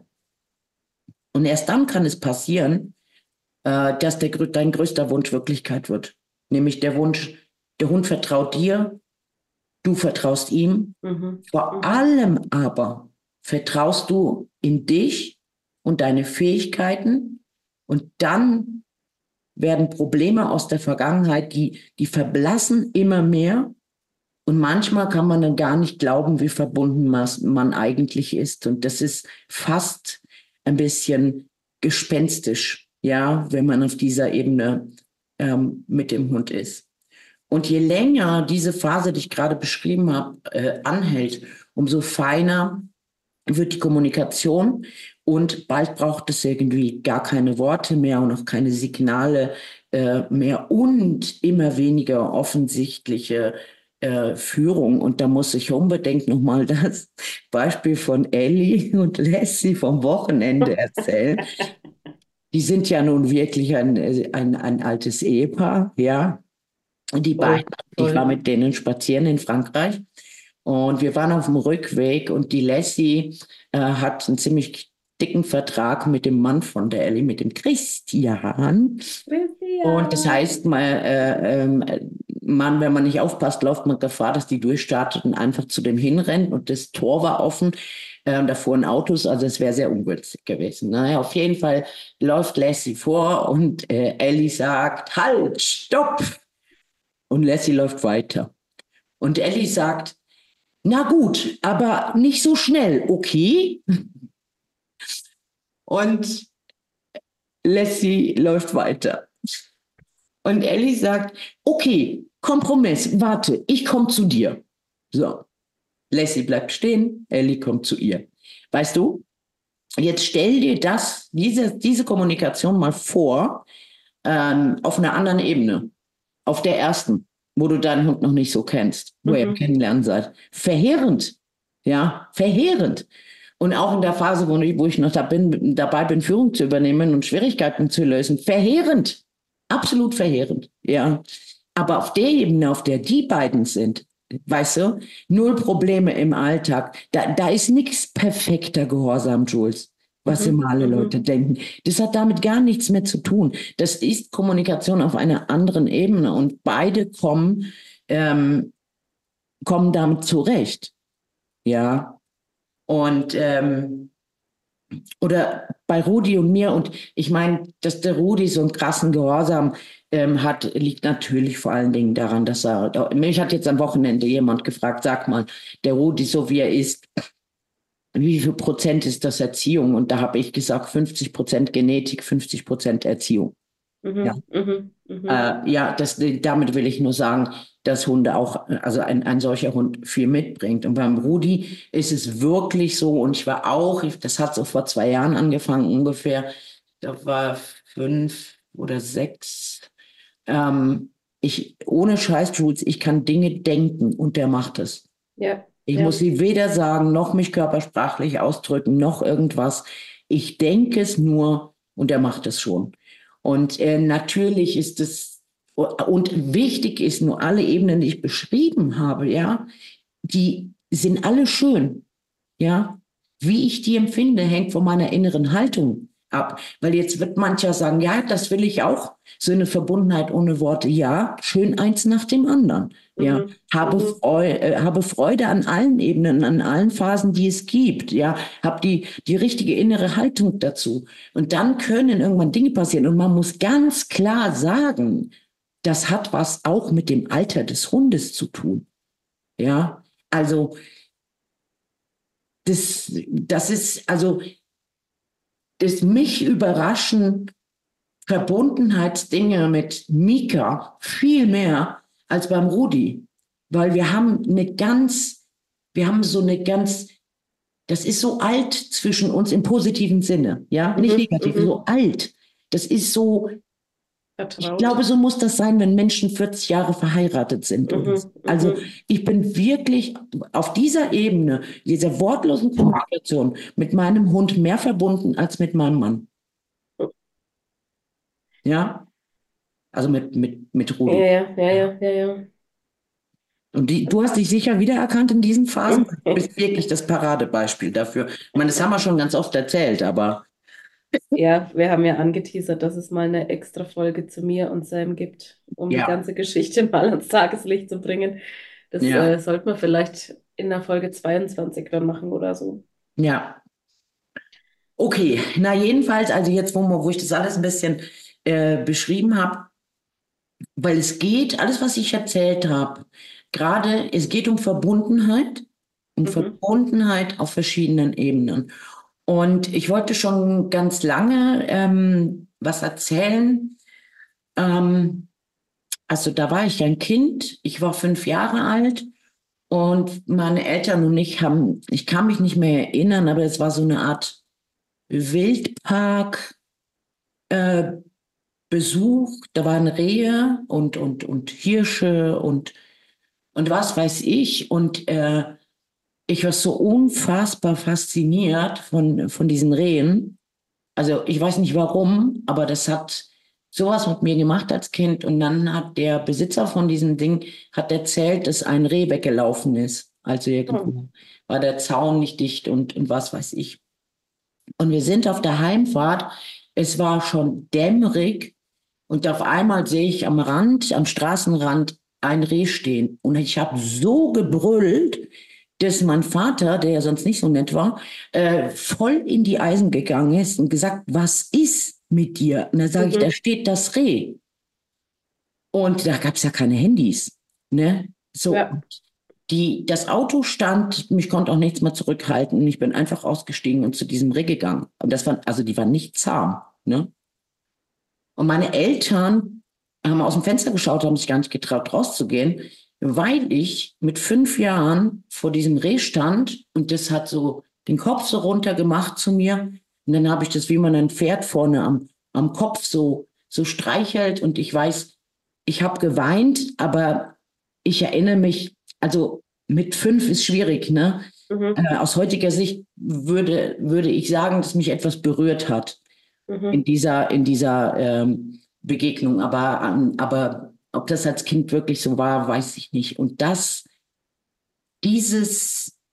Und erst dann kann es passieren, äh, dass der, dein größter Wunsch Wirklichkeit wird. Nämlich der Wunsch, der Hund vertraut dir, du vertraust ihm. Mhm. Vor Mhm. allem aber vertraust du in dich und deine Fähigkeiten. Und dann werden Probleme aus der Vergangenheit, die, die verblassen immer mehr. Und manchmal kann man dann gar nicht glauben, wie verbunden man eigentlich ist. Und das ist fast ein bisschen gespenstisch, ja, wenn man auf dieser Ebene ähm, mit dem Hund ist. Und je länger diese Phase, die ich gerade beschrieben habe, äh, anhält, umso feiner wird die Kommunikation und bald braucht es irgendwie gar keine Worte mehr und auch keine Signale äh, mehr und immer weniger offensichtliche äh, Führung. Und da muss ich unbedingt nochmal das Beispiel von Ellie und Lassie vom Wochenende erzählen. Die sind ja nun wirklich ein, ein, ein altes Ehepaar, ja. Und die Voll, beiden, ich voll. war mit denen spazieren in Frankreich. Und wir waren auf dem Rückweg und die Lassie äh, hat einen ziemlich dicken Vertrag mit dem Mann von der Ellie, mit dem Christian. Und das heißt, man, äh, äh, man, wenn man nicht aufpasst, läuft man Gefahr, dass die durchstartet und einfach zu dem hinrennt. Und das Tor war offen äh, und da fuhren Autos, also es wäre sehr ungünstig gewesen. Naja, auf jeden Fall läuft Lassie vor und äh, Ellie sagt, halt, stopp! Und Lassie läuft weiter. Und Ellie sagt, Na gut, aber nicht so schnell, okay? Und Lassie läuft weiter. Und Ellie sagt, okay, Kompromiss, warte, ich komme zu dir. So, Lassie bleibt stehen, Ellie kommt zu ihr. Weißt du, jetzt stell dir das, diese, diese Kommunikation mal vor, ähm, auf einer anderen Ebene, auf der ersten, wo du deinen Hund noch nicht so kennst, wo ihr Mhm. kennenlernen seid. Verheerend, ja, verheerend. Und auch in der Phase, wo ich, wo ich noch da bin, dabei bin, Führung zu übernehmen und Schwierigkeiten zu lösen, verheerend, absolut verheerend, ja. Aber auf der Ebene, auf der die beiden sind, weißt du, null Probleme im Alltag, da, da ist nichts perfekter Gehorsam, Jules, was Mhm. immer alle Mhm. Leute denken. Das hat damit gar nichts mehr zu tun. Das ist Kommunikation auf einer anderen Ebene und beide kommen, ähm, kommen damit zurecht, ja. Und ähm, oder bei Rudi und mir, und ich meine, dass der Rudi so einen krassen Gehorsam ähm, hat, liegt natürlich vor allen Dingen daran, dass er, mich hat jetzt am Wochenende jemand gefragt, sag mal, der Rudi, so wie er ist, wie viel Prozent ist das Erziehung? Und da habe ich gesagt, fünfzig Prozent Genetik, fünfzig Prozent Erziehung. Ja. Mhm. Mhm. Mhm. Äh, ja, das, damit will ich nur sagen, dass Hunde auch, also ein, ein solcher Hund viel mitbringt. Und beim Rudi ist es wirklich so, und ich war auch, ich, das hat so vor zwei Jahren angefangen ungefähr, da war fünf oder sechs. Ähm, ich, ohne Scheiß, Jules, ich kann Dinge denken und der macht es. Ja. Ich Ja. muss sie weder sagen, noch mich körpersprachlich ausdrücken, noch irgendwas. Ich denke es nur und er macht es schon. Und äh, natürlich ist es, und wichtig ist nur alle Ebenen, die ich beschrieben habe, ja, die sind alle schön, ja. Wie ich die empfinde, hängt von meiner inneren Haltung ab. Weil jetzt wird mancher sagen, ja, das will ich auch. So eine Verbundenheit ohne Worte. Ja, schön eins nach dem anderen. Ja, Mhm. habe, Mhm. Freude, äh, habe Freude an allen Ebenen, an allen Phasen, die es gibt. Ja, habe die, die richtige innere Haltung dazu. Und dann können irgendwann Dinge passieren. Und man muss ganz klar sagen, das hat was auch mit dem Alter des Hundes zu tun. Ja, also das, das ist, also das mich überraschen Verbundenheitsdinge mit Mika viel mehr als beim Rudi, weil wir haben eine ganz, wir haben so eine ganz, das ist so alt zwischen uns im positiven Sinne, ja, nicht Mhm. negativ, Mhm. so alt. Das ist so, ich Vertraut. glaube, so muss das sein, wenn Menschen vierzig Jahre verheiratet sind. Oder so. Mhm. Also Mhm. ich bin wirklich auf dieser Ebene, dieser wortlosen Kommunikation mit meinem Hund mehr verbunden als mit meinem Mann. Ja, also mit, mit, mit Ja, Rudi. ja, ja, ja, ja, ja. Und die, du hast dich sicher wiedererkannt in diesen Phasen. Du bist wirklich das Paradebeispiel dafür. Ich meine, das haben wir schon ganz oft erzählt, aber Ja, wir haben ja angeteasert, dass es mal eine extra Folge zu mir und Sam gibt, um die ja, ganze Geschichte mal ans Tageslicht zu bringen. Das äh, ja, sollte man vielleicht in der Folge zweiundzwanzig dann machen oder so. ja. Okay, na jedenfalls, also jetzt, wo, wir- wo ich das alles ein bisschen äh, beschrieben habe, weil es geht, alles, was ich erzählt habe, gerade, es geht um Verbundenheit, um Mhm. Verbundenheit auf verschiedenen Ebenen. Und ich wollte schon ganz lange ähm, was erzählen. Ähm, also da war ich ein Kind, ich war fünf Jahre alt und meine Eltern und ich haben, ich kann mich nicht mehr erinnern, aber es war so eine Art Wildpark, äh, Besuch. Da waren Rehe und, und, und Hirsche und, und was weiß ich. Und äh, ich war so unfassbar fasziniert von, von diesen Rehen. Also ich weiß nicht warum, aber das hat sowas mit mir gemacht als Kind. Und dann hat der Besitzer von diesem Ding hat erzählt, dass ein Reh weggelaufen ist. Also Oh. irgendwo war der Zaun nicht dicht und, und was weiß ich. Und wir sind auf der Heimfahrt. Es war schon dämmerig und auf einmal sehe ich am Rand, am Straßenrand ein Reh stehen. Und ich habe so gebrüllt, dass mein Vater, der ja sonst nicht so nett war, äh, voll in die Eisen gegangen ist und gesagt, was ist mit dir? Und da sage ich, da Mhm. steht das Reh. Und da gab es ja keine Handys. Ne? So, Ja. die, das Auto stand, mich konnte auch nichts mehr zurückhalten und ich bin einfach ausgestiegen und zu diesem Reh gegangen. Und das war, also die waren nicht zahm, ne? Und meine Eltern haben aus dem Fenster geschaut, haben sich gar nicht getraut, rauszugehen, weil ich mit fünf Jahren vor diesem Reh stand und das hat so den Kopf so runter gemacht zu mir. Und dann habe ich das, wie man ein Pferd vorne am, am Kopf so, so streichelt. Und ich weiß, ich habe geweint, aber ich erinnere mich, also mit fünf ist schwierig, ne? Mhm. Äh, aus heutiger Sicht würde, würde ich sagen, dass mich etwas berührt hat Mhm. in dieser, in dieser ähm, Begegnung. Aber, ähm, aber ob das als Kind wirklich so war, weiß ich nicht. Und das, dieses,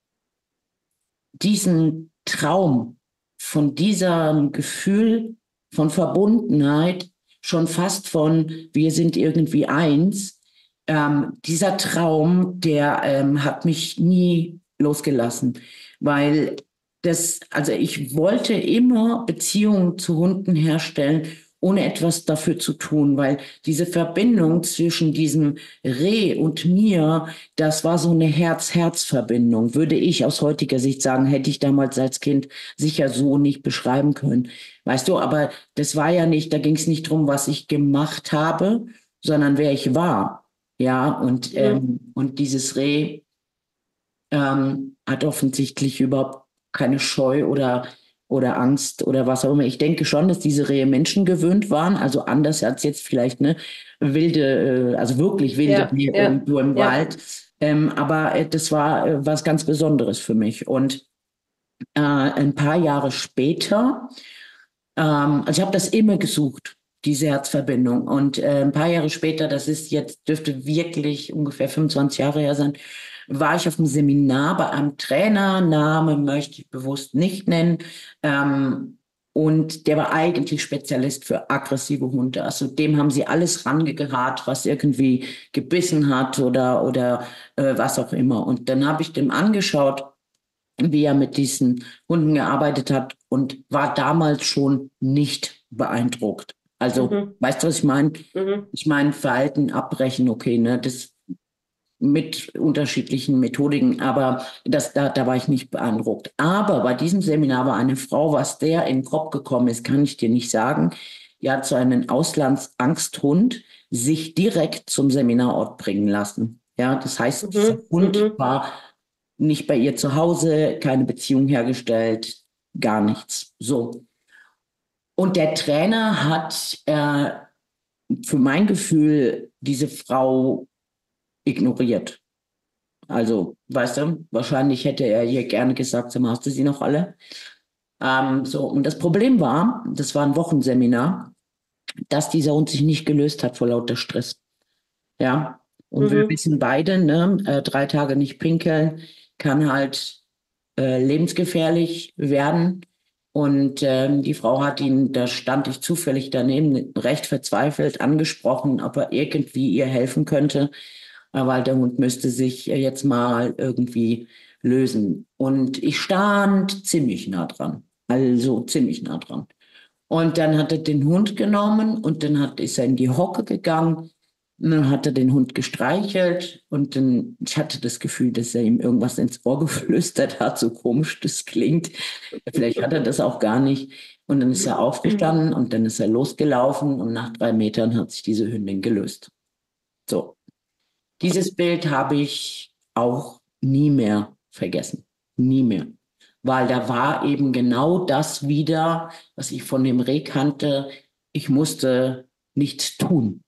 diesen Traum von diesem Gefühl von Verbundenheit, schon fast von wir sind irgendwie eins, ähm, dieser Traum, der ähm, hat mich nie losgelassen, weil das, also ich wollte immer Beziehungen zu Hunden herstellen, ohne etwas dafür zu tun, weil diese Verbindung zwischen diesem Reh und mir, das war so eine Herz-Herz-Verbindung, würde ich aus heutiger Sicht sagen, hätte ich damals als Kind sicher so nicht beschreiben können. Weißt du, aber das war ja nicht, da ging es nicht drum, was ich gemacht habe, sondern wer ich war. Ja, und, Mhm. ähm, und dieses Reh ähm, hat offensichtlich überhaupt keine Scheu oder, oder Angst oder was auch immer. Ich denke schon, dass diese Rehe Menschen gewöhnt waren, also anders als jetzt vielleicht eine wilde, äh, also wirklich wilde Ja, Rehe ja, irgendwo im ja. Wald. Ähm, aber äh, das war äh, was ganz Besonderes für mich. Und äh, ein paar Jahre später, ähm, also ich habe das immer gesucht, diese Herzverbindung. Und äh, ein paar Jahre später, das ist jetzt, dürfte wirklich ungefähr fünfundzwanzig Jahre her sein, war ich auf einem Seminar bei einem Trainer, Name möchte ich bewusst nicht nennen, ähm, und der war eigentlich Spezialist für aggressive Hunde. Also dem haben sie alles rangekarrt, was irgendwie gebissen hat oder, oder äh, was auch immer. Und dann habe ich dem angeschaut, wie er mit diesen Hunden gearbeitet hat und war damals schon nicht beeindruckt. Also, Mhm. weißt du, was ich meine? Mhm. Ich meine, Verhalten abbrechen, okay, ne, das mit unterschiedlichen Methodiken, aber das, da, da war ich nicht beeindruckt. Aber bei diesem Seminar war eine Frau, was der in den Kopf gekommen ist, kann ich dir nicht sagen. Die hat so einen Auslandsangsthund sich direkt zum Seminarort bringen lassen. Ja, das heißt, dieser Mhm. Hund Mhm. war nicht bei ihr zu Hause, keine Beziehung hergestellt, gar nichts. So. Und der Trainer hat äh, für mein Gefühl diese Frau ignoriert. Also, weißt du, wahrscheinlich hätte er ihr gerne gesagt, sag mal, hast du sie noch alle? Ähm, so, und das Problem war, das war ein Wochenseminar, dass dieser Hund sich nicht gelöst hat vor lauter Stress. Ja, und wir Mhm. wissen beide, ne, äh, drei Tage nicht pinkeln kann halt äh, lebensgefährlich werden. Und ähm, die Frau hat ihn, da stand ich zufällig daneben, recht verzweifelt angesprochen, ob er irgendwie ihr helfen könnte, äh, weil der Hund müsste sich äh, jetzt mal irgendwie lösen. Und ich stand ziemlich nah dran, also ziemlich nah dran. Und dann hat er den Hund genommen und dann hat, ist er in die Hocke gegangen. Und dann hat er den Hund gestreichelt und dann, ich hatte das Gefühl, dass er ihm irgendwas ins Ohr geflüstert hat, so komisch das klingt. Vielleicht hat er das auch gar nicht. Und dann ist er aufgestanden und dann ist er losgelaufen und nach drei Metern hat sich diese Hündin gelöst. So, dieses Bild habe ich auch nie mehr vergessen. Nie mehr. Weil da war eben genau das wieder, was ich von dem Reh kannte. Ich musste nichts tun.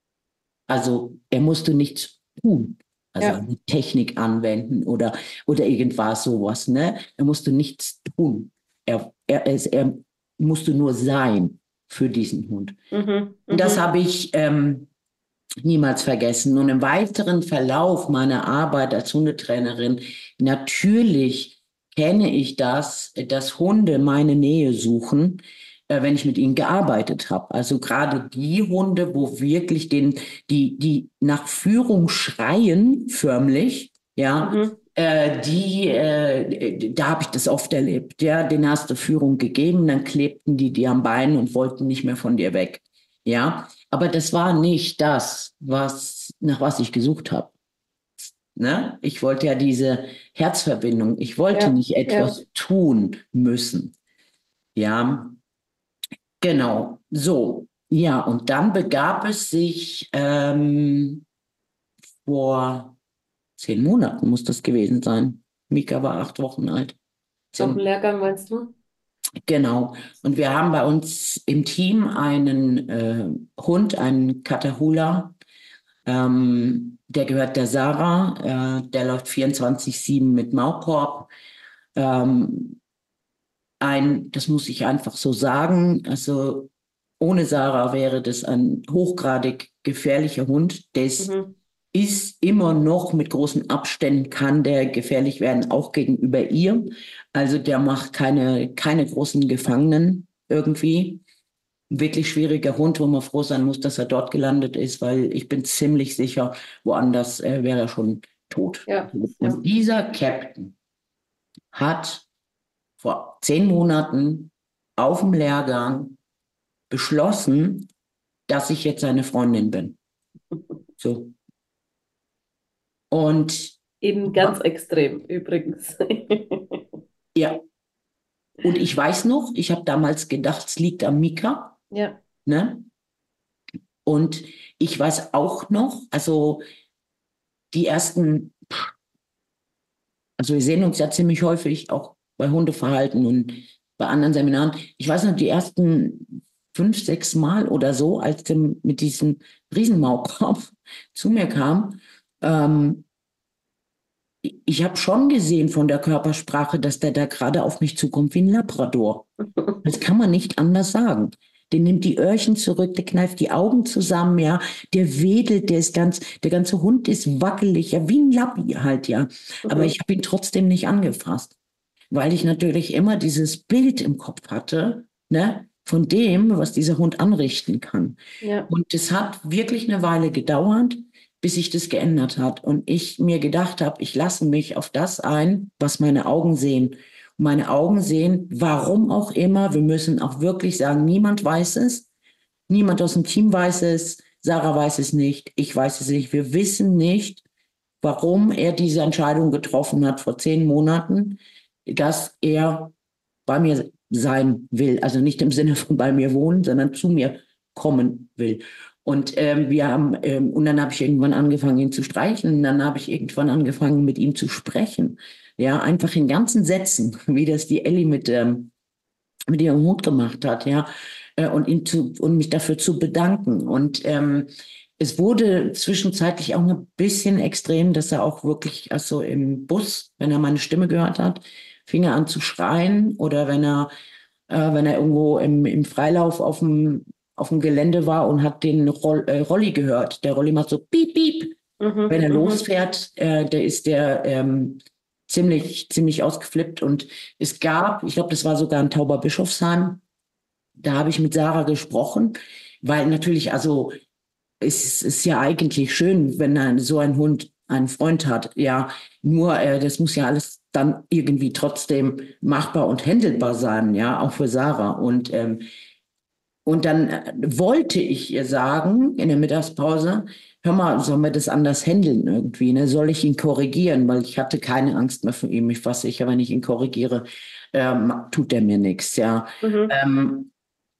Also er musste nichts tun. Also Ja. eine Technik anwenden oder, oder irgendwas sowas. Ne? Er musste nichts tun. Er, er, es- er musste nur sein für diesen Hund. Mhm. Und das Mhm. habe ich ähm, niemals vergessen. Und im weiteren Verlauf meiner Arbeit als Hundetrainerin, natürlich kenne ich das, dass Hunde meine Nähe suchen, äh, wenn ich mit ihnen gearbeitet habe. Also gerade die Hunde, wo wirklich den, die, die nach Führung schreien, förmlich, ja, Mhm. äh, die, äh, da habe ich das oft erlebt. Ja, denen hast du Führung gegeben, dann klebten die dir am Bein und wollten nicht mehr von dir weg. Ja, aber das war nicht das, was, nach was ich gesucht habe. Ne? Ich wollte ja diese Herzverbindung. Ich wollte Ja, nicht etwas ja. tun müssen. Ja, genau. So. Ja, und dann begab es sich ähm, vor zehn Monaten, muss das gewesen sein. Mika war acht Wochen alt. Auf dem Zehn, Lehrgang meinst du? genau. Und wir haben bei uns im Team einen äh, Hund, einen Catahoula. Ähm, der gehört der Sarah. Äh, der läuft vierundzwanzig sieben mit Maulkorb. Ähm, ein, das muss ich einfach so sagen. Also ohne Sarah wäre das ein hochgradig gefährlicher Hund. Der ist, Mhm. ist immer noch mit großen Abständen, kann der gefährlich werden, auch gegenüber ihr. Also der macht keine, keine großen Gefangenen irgendwie. Ein wirklich schwieriger Hund, wo man froh sein muss, dass er dort gelandet ist, weil ich bin ziemlich sicher, woanders äh, wäre er schon tot. Ja, ja. Und dieser Captain hat vor zehn Monaten auf dem Lehrgang beschlossen, dass ich jetzt seine Freundin bin. So. Und Eben ganz extrem, übrigens. ja, und ich weiß noch, ich habe damals gedacht, es liegt am Mika, Ja. ne? Und ich weiß auch noch, also die ersten, also wir sehen uns ja ziemlich häufig auch bei Hundeverhalten und bei anderen Seminaren. Ich weiß noch, die ersten fünf, sechs Mal oder so, als der mit diesem Riesenmaulkorb zu mir kam, ähm, ich habe schon gesehen von der Körpersprache, dass der da gerade auf mich zukommt wie ein Labrador. Das kann man nicht anders sagen. Der nimmt die Öhrchen zurück, der kneift die Augen zusammen, ja. Der wedelt, der ist ganz, der ganze Hund ist wackelig, ja, wie ein Lappi halt, ja. Aber Mhm. ich habe ihn trotzdem nicht angefasst, weil ich natürlich immer dieses Bild im Kopf hatte, ne, von dem, was dieser Hund anrichten kann. Ja. Und es hat wirklich eine Weile gedauert, bis sich das geändert hat. Und ich mir gedacht habe, ich lasse mich auf das ein, was meine Augen sehen. Und meine Augen sehen, warum auch immer, wir müssen auch wirklich sagen, niemand weiß es, niemand aus dem Team weiß es, Sarah weiß es nicht, ich weiß es nicht. Wir wissen nicht, warum er diese Entscheidung getroffen hat vor zehn Monaten, dass er bei mir sein will. Also nicht im Sinne von bei mir wohnen, sondern zu mir kommen will. Und ähm, wir haben, ähm, und dann habe ich irgendwann angefangen, ihn zu streicheln. Und dann habe ich irgendwann angefangen, mit ihm zu sprechen. Ja, einfach in ganzen Sätzen, wie das die Ellie mit, ähm, mit ihrem Hund gemacht hat, ja, äh, und ihn zu, und mich dafür zu bedanken. Und ähm, es wurde zwischenzeitlich auch ein bisschen extrem, dass er auch wirklich, also im Bus, wenn er meine Stimme gehört hat, fing er an zu schreien oder wenn er, äh, wenn er irgendwo im, im Freilauf auf dem, auf dem Gelände war und hat den Roll, äh, Rolli gehört. Der Rolli macht so piep, piep. Mhm. Wenn er Mhm. losfährt, äh, der ist der ähm, ziemlich, ziemlich ausgeflippt. Und es gab, ich glaube, das war sogar in Tauberbischofsheim, da habe ich mit Sarah gesprochen, weil natürlich, also es ist ja eigentlich schön, wenn ein, so ein Hund einen Freund hat. Ja, nur äh, das muss ja alles dann irgendwie trotzdem machbar und handelbar sein, ja, auch für Sarah. Und ähm, und dann äh, wollte ich ihr sagen in der Mittagspause, hör mal, sollen wir das anders handeln irgendwie? Ne? Soll ich ihn korrigieren? Weil ich hatte keine Angst mehr vor ihm. Ich war sicher, wenn ich ihn korrigiere, ähm, tut er mir nichts, ja. Mhm. Ähm,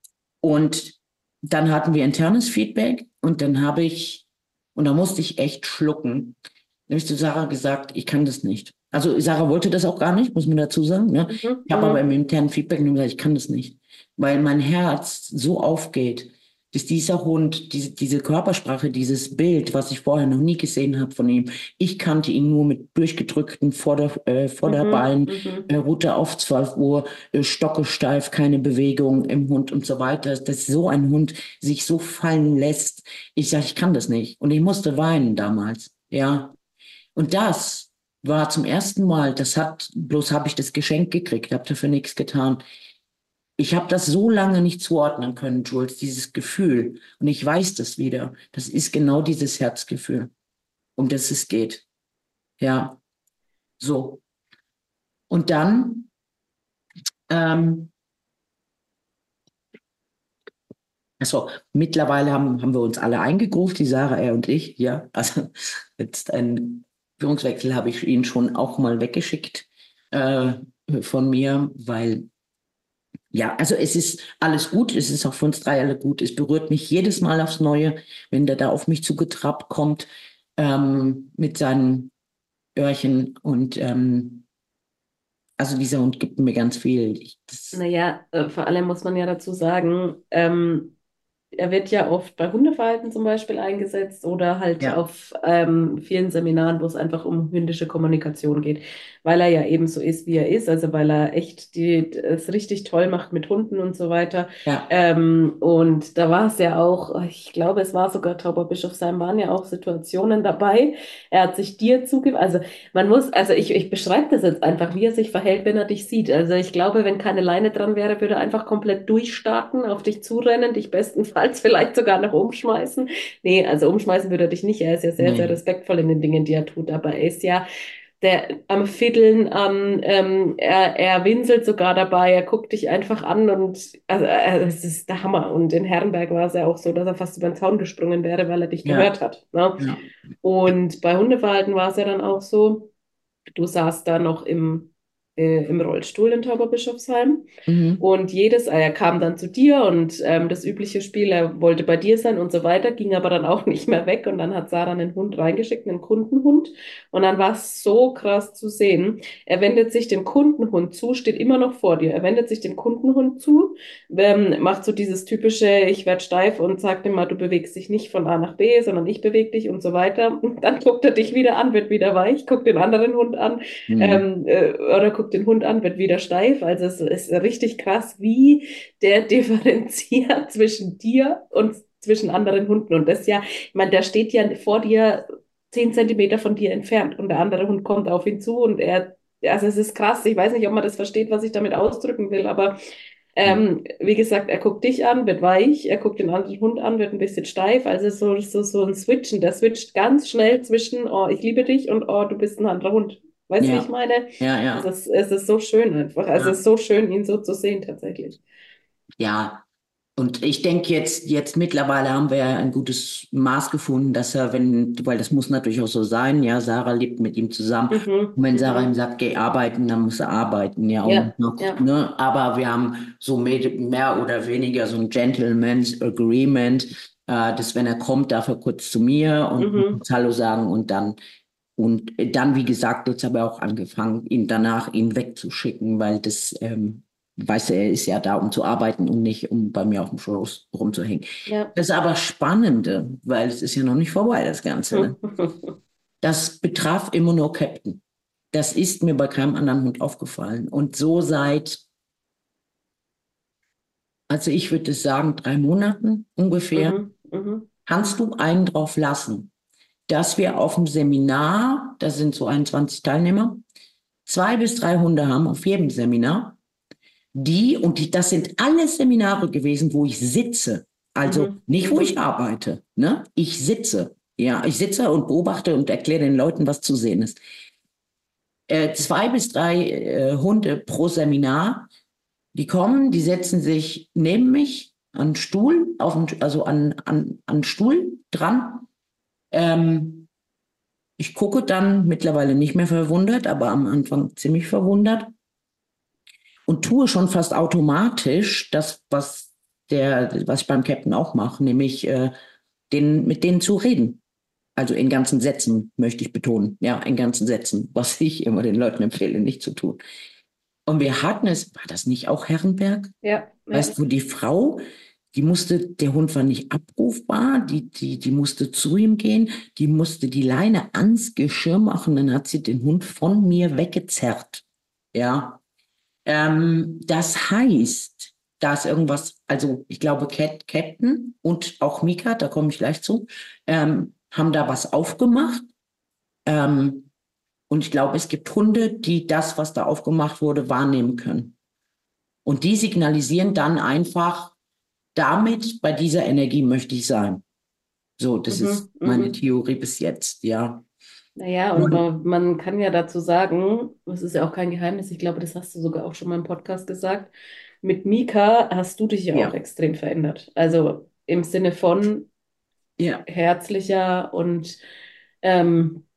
und dann hatten wir internes Feedback und dann habe ich, und da musste ich echt schlucken, dann habe ich zu Sarah gesagt, ich kann das nicht. Also Sarah wollte das auch gar nicht, muss man dazu sagen. Ne? Mhm. Ich habe aber im Mhm. internen Feedback nur gesagt, ich kann das nicht, weil mein Herz so aufgeht, dass dieser Hund, diese, diese Körpersprache, dieses Bild, was ich vorher noch nie gesehen habe von ihm, ich kannte ihn nur mit durchgedrückten Vorder, äh, Mhm. Vorderbeinen, äh, Mhm. Route auf zwölf Uhr, äh, stockesteif, keine Bewegung im Hund und so weiter, dass so ein Hund sich so fallen lässt. Ich sage, ich kann das nicht. Und ich musste weinen damals, ja. Und das war zum ersten Mal, das hat, bloß habe ich das Geschenk gekriegt, habe dafür nichts getan. Ich habe das so lange nicht zuordnen können, Jules, dieses Gefühl. Und ich weiß das wieder. Das ist genau dieses Herzgefühl, um das es geht. Ja, so. Und dann, ähm, also mittlerweile haben, haben wir uns alle eingegruft, die Sarah, er und ich, ja. Also jetzt ein Führungswechsel habe ich ihn schon auch mal weggeschickt äh, von mir, weil ja, also es ist alles gut, es ist auch für uns drei alle gut. Es berührt mich jedes Mal aufs Neue, wenn der da auf mich zugetrabt kommt ähm, mit seinen Öhrchen und ähm, also dieser Hund gibt mir ganz viel. Ich, das, Naja, äh, vor allem muss man ja dazu sagen, ähm, er wird ja oft bei Hundeverhalten zum Beispiel eingesetzt oder halt ja, auf ähm, vielen Seminaren, wo es einfach um hündische Kommunikation geht, weil er ja eben so ist, wie er ist, also weil er echt die, es richtig toll macht mit Hunden und so weiter. ja, Ähm, und da war es ja auch, ich glaube, es war sogar Tauberbischofsheim, waren ja auch Situationen dabei. Er hat sich dir zugewandt, also man muss, also ich, ich beschreibe das jetzt einfach, wie er sich verhält, wenn er dich sieht. Also ich glaube, wenn keine Leine dran wäre, würde er einfach komplett durchstarten, auf dich zurennen, dich bestenfalls vielleicht sogar noch umschmeißen. Nee, also umschmeißen würde er dich nicht. Er ist ja sehr, sehr nee, respektvoll in den Dingen, die er tut, aber er ist ja der am Fiddeln, am, ähm, er, er winselt sogar dabei, er guckt dich einfach an und also, äh, es ist der Hammer. Und in Herrenberg war es ja auch so, dass er fast über den Zaun gesprungen wäre, weil er dich ja, gehört hat. Ne? ja, Und bei Hundeverhalten war es ja dann auch so, du saßt da noch im, äh, im Rollstuhl in Tauberbischofsheim mhm. und jedes, äh, er kam dann zu dir und ähm, das übliche Spiel, er wollte bei dir sein und so weiter, ging aber dann auch nicht mehr weg und dann hat Sarah einen Hund reingeschickt, einen Kundenhund und dann war es so krass zu sehen. Er wendet sich dem Kundenhund zu, steht immer noch vor dir, er wendet sich dem Kundenhund zu, ähm, macht so dieses typische, ich werde steif und sagt immer, du bewegst dich nicht von A nach B, sondern ich bewege dich und so weiter. Und dann guckt er dich wieder an, wird wieder weich, guckt den anderen Hund an Mhm. ähm, äh, oder guckt den Hund an, wird wieder steif. Also es ist richtig krass, wie der differenziert zwischen dir und zwischen anderen Hunden. Und das ja, ich meine, der steht ja vor dir zehn Zentimeter von dir entfernt und der andere Hund kommt auf ihn zu und er, also es ist krass. Ich weiß nicht, ob man das versteht, was ich damit ausdrücken will, aber ähm, wie gesagt, er guckt dich an, wird weich, er guckt den anderen Hund an, wird ein bisschen steif. Also so, so, so ein Switchen, der switcht ganz schnell zwischen, oh, ich liebe dich und oh, du bist ein anderer Hund. Weißt du, wie ich Ja, meine? ja, Es ja, ist, es ist so schön einfach. Also es ja, ist so schön, ihn so zu sehen tatsächlich. ja. Und ich denke jetzt, jetzt mittlerweile haben wir ja ein gutes Maß gefunden, dass er, wenn, weil das muss natürlich auch so sein, ja, Sarah lebt mit ihm zusammen. Mhm, Und wenn Sarah ihm mhm. sagt, geh arbeiten, dann muss er arbeiten, ja, und, Ja, ja. ne, aber wir haben so mehr, mehr oder weniger so ein Gentleman's Agreement, äh, dass wenn er kommt, darf er kurz zu mir und Mhm. kurz Hallo sagen und dann, und dann, wie gesagt, jetzt habe ich auch angefangen, ihn danach ihn wegzuschicken, weil das, ähm, weißt du, er ist ja da, um zu arbeiten und nicht, um bei mir auf dem Schoß rumzuhängen. Ja. Das ist aber Spannende, weil es ist ja noch nicht vorbei, das Ganze. Ne? Das betraf immer nur Captain. Das ist mir bei keinem anderen Hund aufgefallen. Und so seit, also ich würde sagen, drei Monaten ungefähr, Mhm, mhm, kannst du einen drauf lassen, dass wir auf dem Seminar, da sind so einundzwanzig Teilnehmer, zwei bis drei Hunde haben auf jedem Seminar, die, und die, das sind alle Seminare gewesen, wo ich sitze. Also mhm, nicht, wo ich mhm. arbeite. Ne? Ich sitze. Ja, ich sitze und beobachte und erkläre den Leuten, was zu sehen ist. Äh, zwei bis drei äh, Hunde pro Seminar, die kommen, die setzen sich neben mich an den Stuhl, auf den, also an, an, an den Stuhl dran. Ähm, ich gucke dann mittlerweile nicht mehr verwundert, aber am Anfang ziemlich verwundert und tue schon fast automatisch das, was der, was ich beim Captain auch mache, nämlich äh, den, mit denen zu reden. Also in ganzen Sätzen möchte ich betonen, ja, in ganzen Sätzen, was ich immer den Leuten empfehle, nicht zu tun. Und wir hatten es, war das nicht auch Herrenberg? Ja, ja. Weißt du, die Frau, die musste, der Hund war nicht abrufbar, die, die, die musste zu ihm gehen, die musste die Leine ans Geschirr machen, dann hat sie den Hund von mir weggezerrt. Ja, ähm, das heißt, da ist irgendwas, also ich glaube, Cat, Captain und auch Mika, da komme ich gleich zu, ähm, haben da was aufgemacht. Ähm, und ich glaube, es gibt Hunde, die das, was da aufgemacht wurde, wahrnehmen können. Und die signalisieren dann einfach, damit bei dieser Energie möchte ich sein. So, das ist Mhm, meine mhm. Theorie bis jetzt, ja. Naja, und Und man, man kann ja dazu sagen, das ist ja auch kein Geheimnis, ich glaube, das hast du sogar auch schon mal im Podcast gesagt, mit Mika hast du dich ja auch ja, extrem verändert. Also im Sinne von ja, herzlicher und ähm,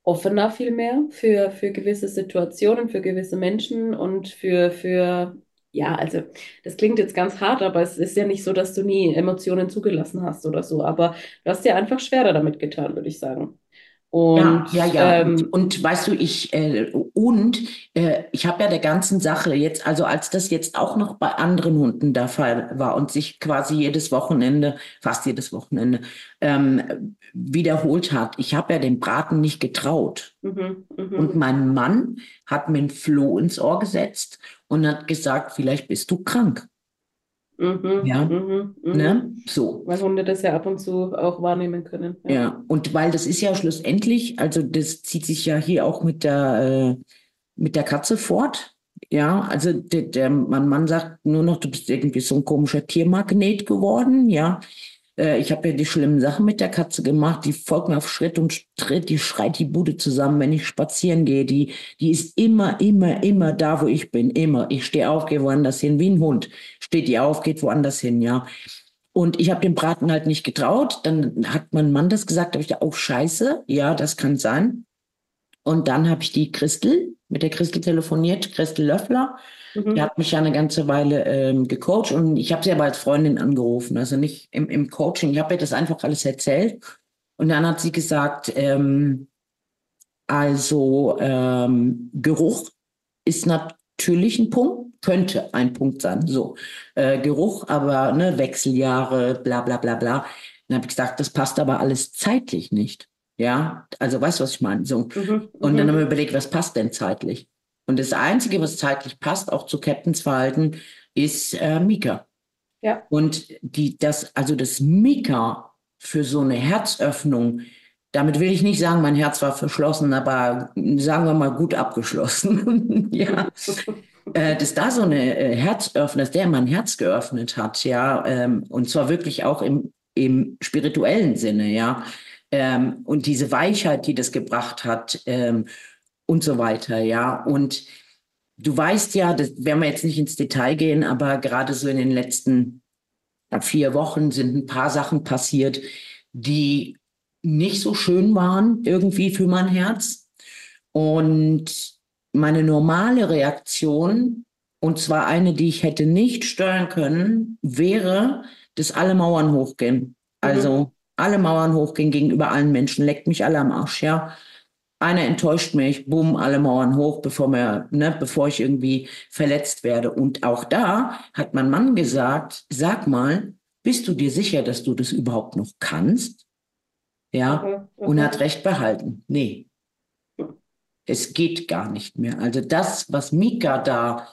offener viel mehr für, für gewisse Situationen, für gewisse Menschen und für, für, ja, also das klingt jetzt ganz hart, aber es ist ja nicht so, dass du nie Emotionen zugelassen hast oder so, aber du hast dir einfach schwerer damit getan, würde ich sagen. Ja, ja, Und ja. Und, ähm, und weißt du, ich, äh, und äh, ich habe ja der ganzen Sache jetzt, also als das jetzt auch noch bei anderen Hunden der Fall war und sich quasi jedes Wochenende, fast jedes Wochenende, ähm, wiederholt hat, ich habe ja dem Braten nicht getraut. mhm, Und mhm, mein Mann hat mir ein Floh ins Ohr gesetzt und hat gesagt, vielleicht bist du krank. mhm, Ja, mhm, ne? mhm. So. Weil Hunde das ja ab und zu auch wahrnehmen können. Ja. Ja, und weil das ist ja schlussendlich, also das zieht sich ja hier auch mit der, äh, mit der Katze fort. Ja, also der, der mein Mann sagt nur noch, du bist irgendwie so ein komischer Tiermagnet geworden. Ja, äh, ich habe ja die schlimmen Sachen mit der Katze gemacht. Die folgt mir auf Schritt und Tritt, die schreit die Bude zusammen, wenn ich spazieren gehe. Die, die ist immer, immer, immer da, wo ich bin. Immer. Ich stehe auf, gehe woanders hin, wie ein Hund. Steht die auf, geht woanders hin, ja. Und ich habe dem Braten halt nicht getraut. Dann hat mein Mann das gesagt, da habe ich gedacht, oh Scheiße, ja, das kann sein. Und dann habe ich die Christel, mit der Christel telefoniert, Christel Löffler. Die Mhm. hat mich ja eine ganze Weile ähm, gecoacht und ich habe sie aber als Freundin angerufen, also nicht im, im Coaching. Ich habe ihr das einfach alles erzählt. Und dann hat sie gesagt, ähm, also ähm, Geruch ist natürlich ein Punkt, könnte ein Punkt sein. So, äh, Geruch, aber ne, Wechseljahre, bla bla bla bla. Dann habe ich gesagt, das passt aber alles zeitlich nicht. Ja, also weißt du, was ich meine? So. Mhm, Und dann haben wir mhm. überlegt, was passt denn zeitlich? Und das Einzige, was zeitlich passt, auch zu Captains Verhalten, ist äh, Mika. Ja. Und die, das, also das Mika für so eine Herzöffnung, damit will ich nicht sagen, mein Herz war verschlossen, aber sagen wir mal gut abgeschlossen. Ja, äh, dass da so eine äh, Herzöffner, dass der mein Herz geöffnet hat, ja, ähm, und zwar wirklich auch im, im spirituellen Sinne, ja, ähm, und diese Weichheit, die das gebracht hat, ähm, und so weiter, ja, und du weißt ja, das werden wir jetzt nicht ins Detail gehen, aber gerade so in den letzten vier Wochen sind ein paar Sachen passiert, die nicht so schön waren irgendwie für mein Herz. Und meine normale Reaktion, und zwar eine, die ich hätte nicht steuern können, wäre, dass alle Mauern hochgehen. Mhm. Also alle Mauern hochgehen gegenüber allen Menschen, leckt mich alle am Arsch, ja. Einer enttäuscht mich, bumm, alle Mauern hoch, bevor mir, ne, bevor ich irgendwie verletzt werde. Und auch da hat mein Mann gesagt, sag mal, bist du dir sicher, dass du das überhaupt noch kannst? Ja, Mhm. und er hat Mhm. recht behalten. Nee, es geht gar nicht mehr. Also das, was Mika da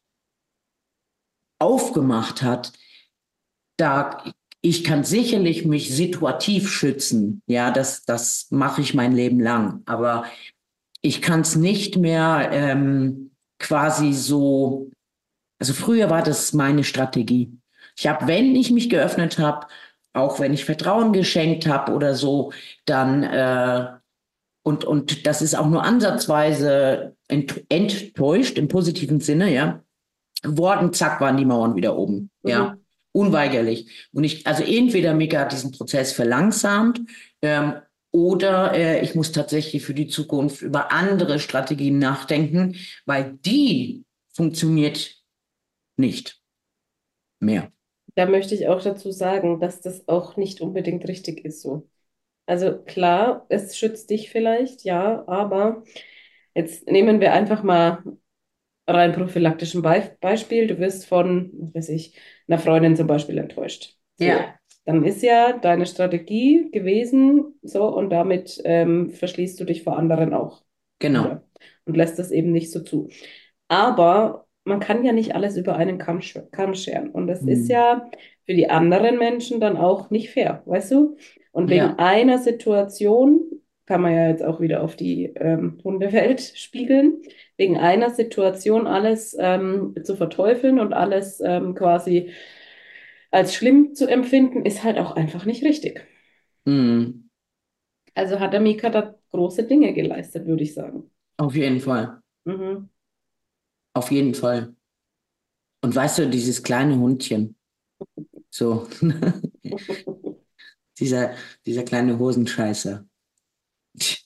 aufgemacht hat, da ich kann sicherlich mich situativ schützen. Ja, das, das mache ich mein Leben lang. Aber ich kann es nicht mehr ähm, quasi so, also früher war das meine Strategie. Ich habe, wenn ich mich geöffnet habe, auch wenn ich Vertrauen geschenkt habe oder so, dann äh, und, und das ist auch nur ansatzweise ent, enttäuscht im positiven Sinne, ja, worden, zack, waren die Mauern wieder oben. Ja, Mhm. unweigerlich. Und ich, also entweder Mika hat diesen Prozess verlangsamt, ähm, oder äh, ich muss tatsächlich für die Zukunft über andere Strategien nachdenken, weil die funktioniert nicht mehr. Da möchte ich auch dazu sagen, dass das auch nicht unbedingt richtig ist so. Also klar, es schützt dich vielleicht, ja, aber jetzt nehmen wir einfach mal rein prophylaktischen Be Beispiel. Du wirst von, was weiß ich, einer Freundin zum Beispiel enttäuscht. So, Ja, dann ist ja deine Strategie gewesen, so, und damit ähm, verschließt du dich vor anderen auch genau. wieder und lässt das eben nicht so zu. Aber man kann ja nicht alles über einen Kamm, sch Kamm scheren. Und das ist Hm. ja für die anderen Menschen dann auch nicht fair, weißt du? Und wegen Ja, einer Situation kann man ja jetzt auch wieder auf die ähm, Hundewelt spiegeln, wegen einer Situation alles ähm, zu verteufeln und alles ähm, quasi als schlimm zu empfinden, ist halt auch einfach nicht richtig. hm. Also hat der Mika da große Dinge geleistet, würde ich sagen. Auf jeden Fall. Mhm. Auf jeden Fall. Und weißt du, dieses kleine Hundchen, so, dieser, dieser kleine Hosenscheißer.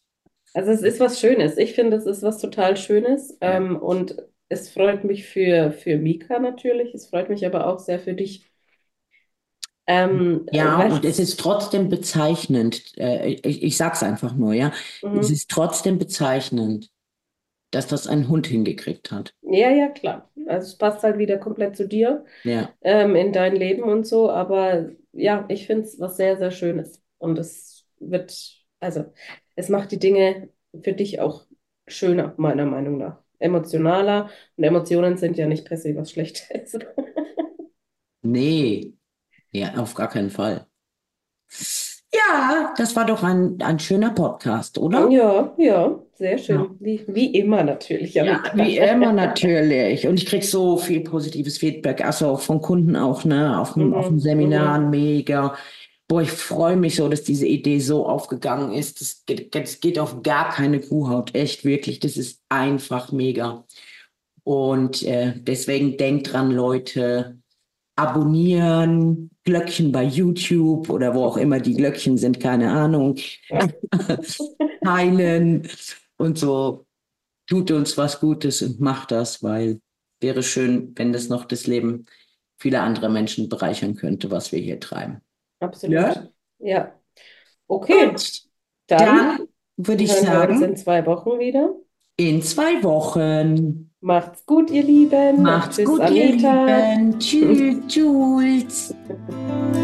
Also es ist was Schönes. Ich finde, es ist was total Schönes. Ja. Ähm, und es freut mich für, für Mika natürlich. Es freut mich aber auch sehr für dich. Ähm, Ja, weil, und es ist trotzdem bezeichnend, äh, ich, ich sag's einfach nur, ja, es mhm. ist trotzdem bezeichnend, dass das ein Hund hingekriegt hat. Ja, ja, klar. Also es passt halt wieder komplett zu dir, Ja, ähm, in dein Leben und so. Aber ja, ich finde es was sehr, sehr Schönes. Und es wird, also es macht die Dinge für dich auch schöner, meiner Meinung nach. Emotionaler. Und Emotionen sind ja nicht per se was Schlechtes. nee, ja, auf gar keinen Fall. Ja, das war doch ein, ein schöner Podcast, oder? Ja, ja, sehr Ja. schön. Wie, wie immer natürlich, Ja, Anita. wie immer natürlich. Und ich krieg so viel positives Feedback, also auch von Kunden auch, ne, auf dem, auf dem Mhm, Seminar, mhm. mega. Boah, ich freue mich so, dass diese Idee so aufgegangen ist. Das geht, das geht auf gar keine Kuhhaut, echt wirklich. Das ist einfach mega. Und äh, deswegen denkt dran, Leute, abonnieren, Glöckchen bei YouTube oder wo auch immer die Glöckchen sind, keine Ahnung. Teilen und so. Tut uns was Gutes und macht das, weil wäre schön, wenn das noch das Leben vieler anderer Menschen bereichern könnte, was wir hier treiben. Absolut. Ja, Ja, okay. gut. Dann Dann würde ich hören wir uns in sagen, zwei Wochen wieder. in zwei Wochen. Macht's gut, ihr Lieben, und Macht's tschüss, gut, ihr Anita. Lieben. Tschüss, Jules.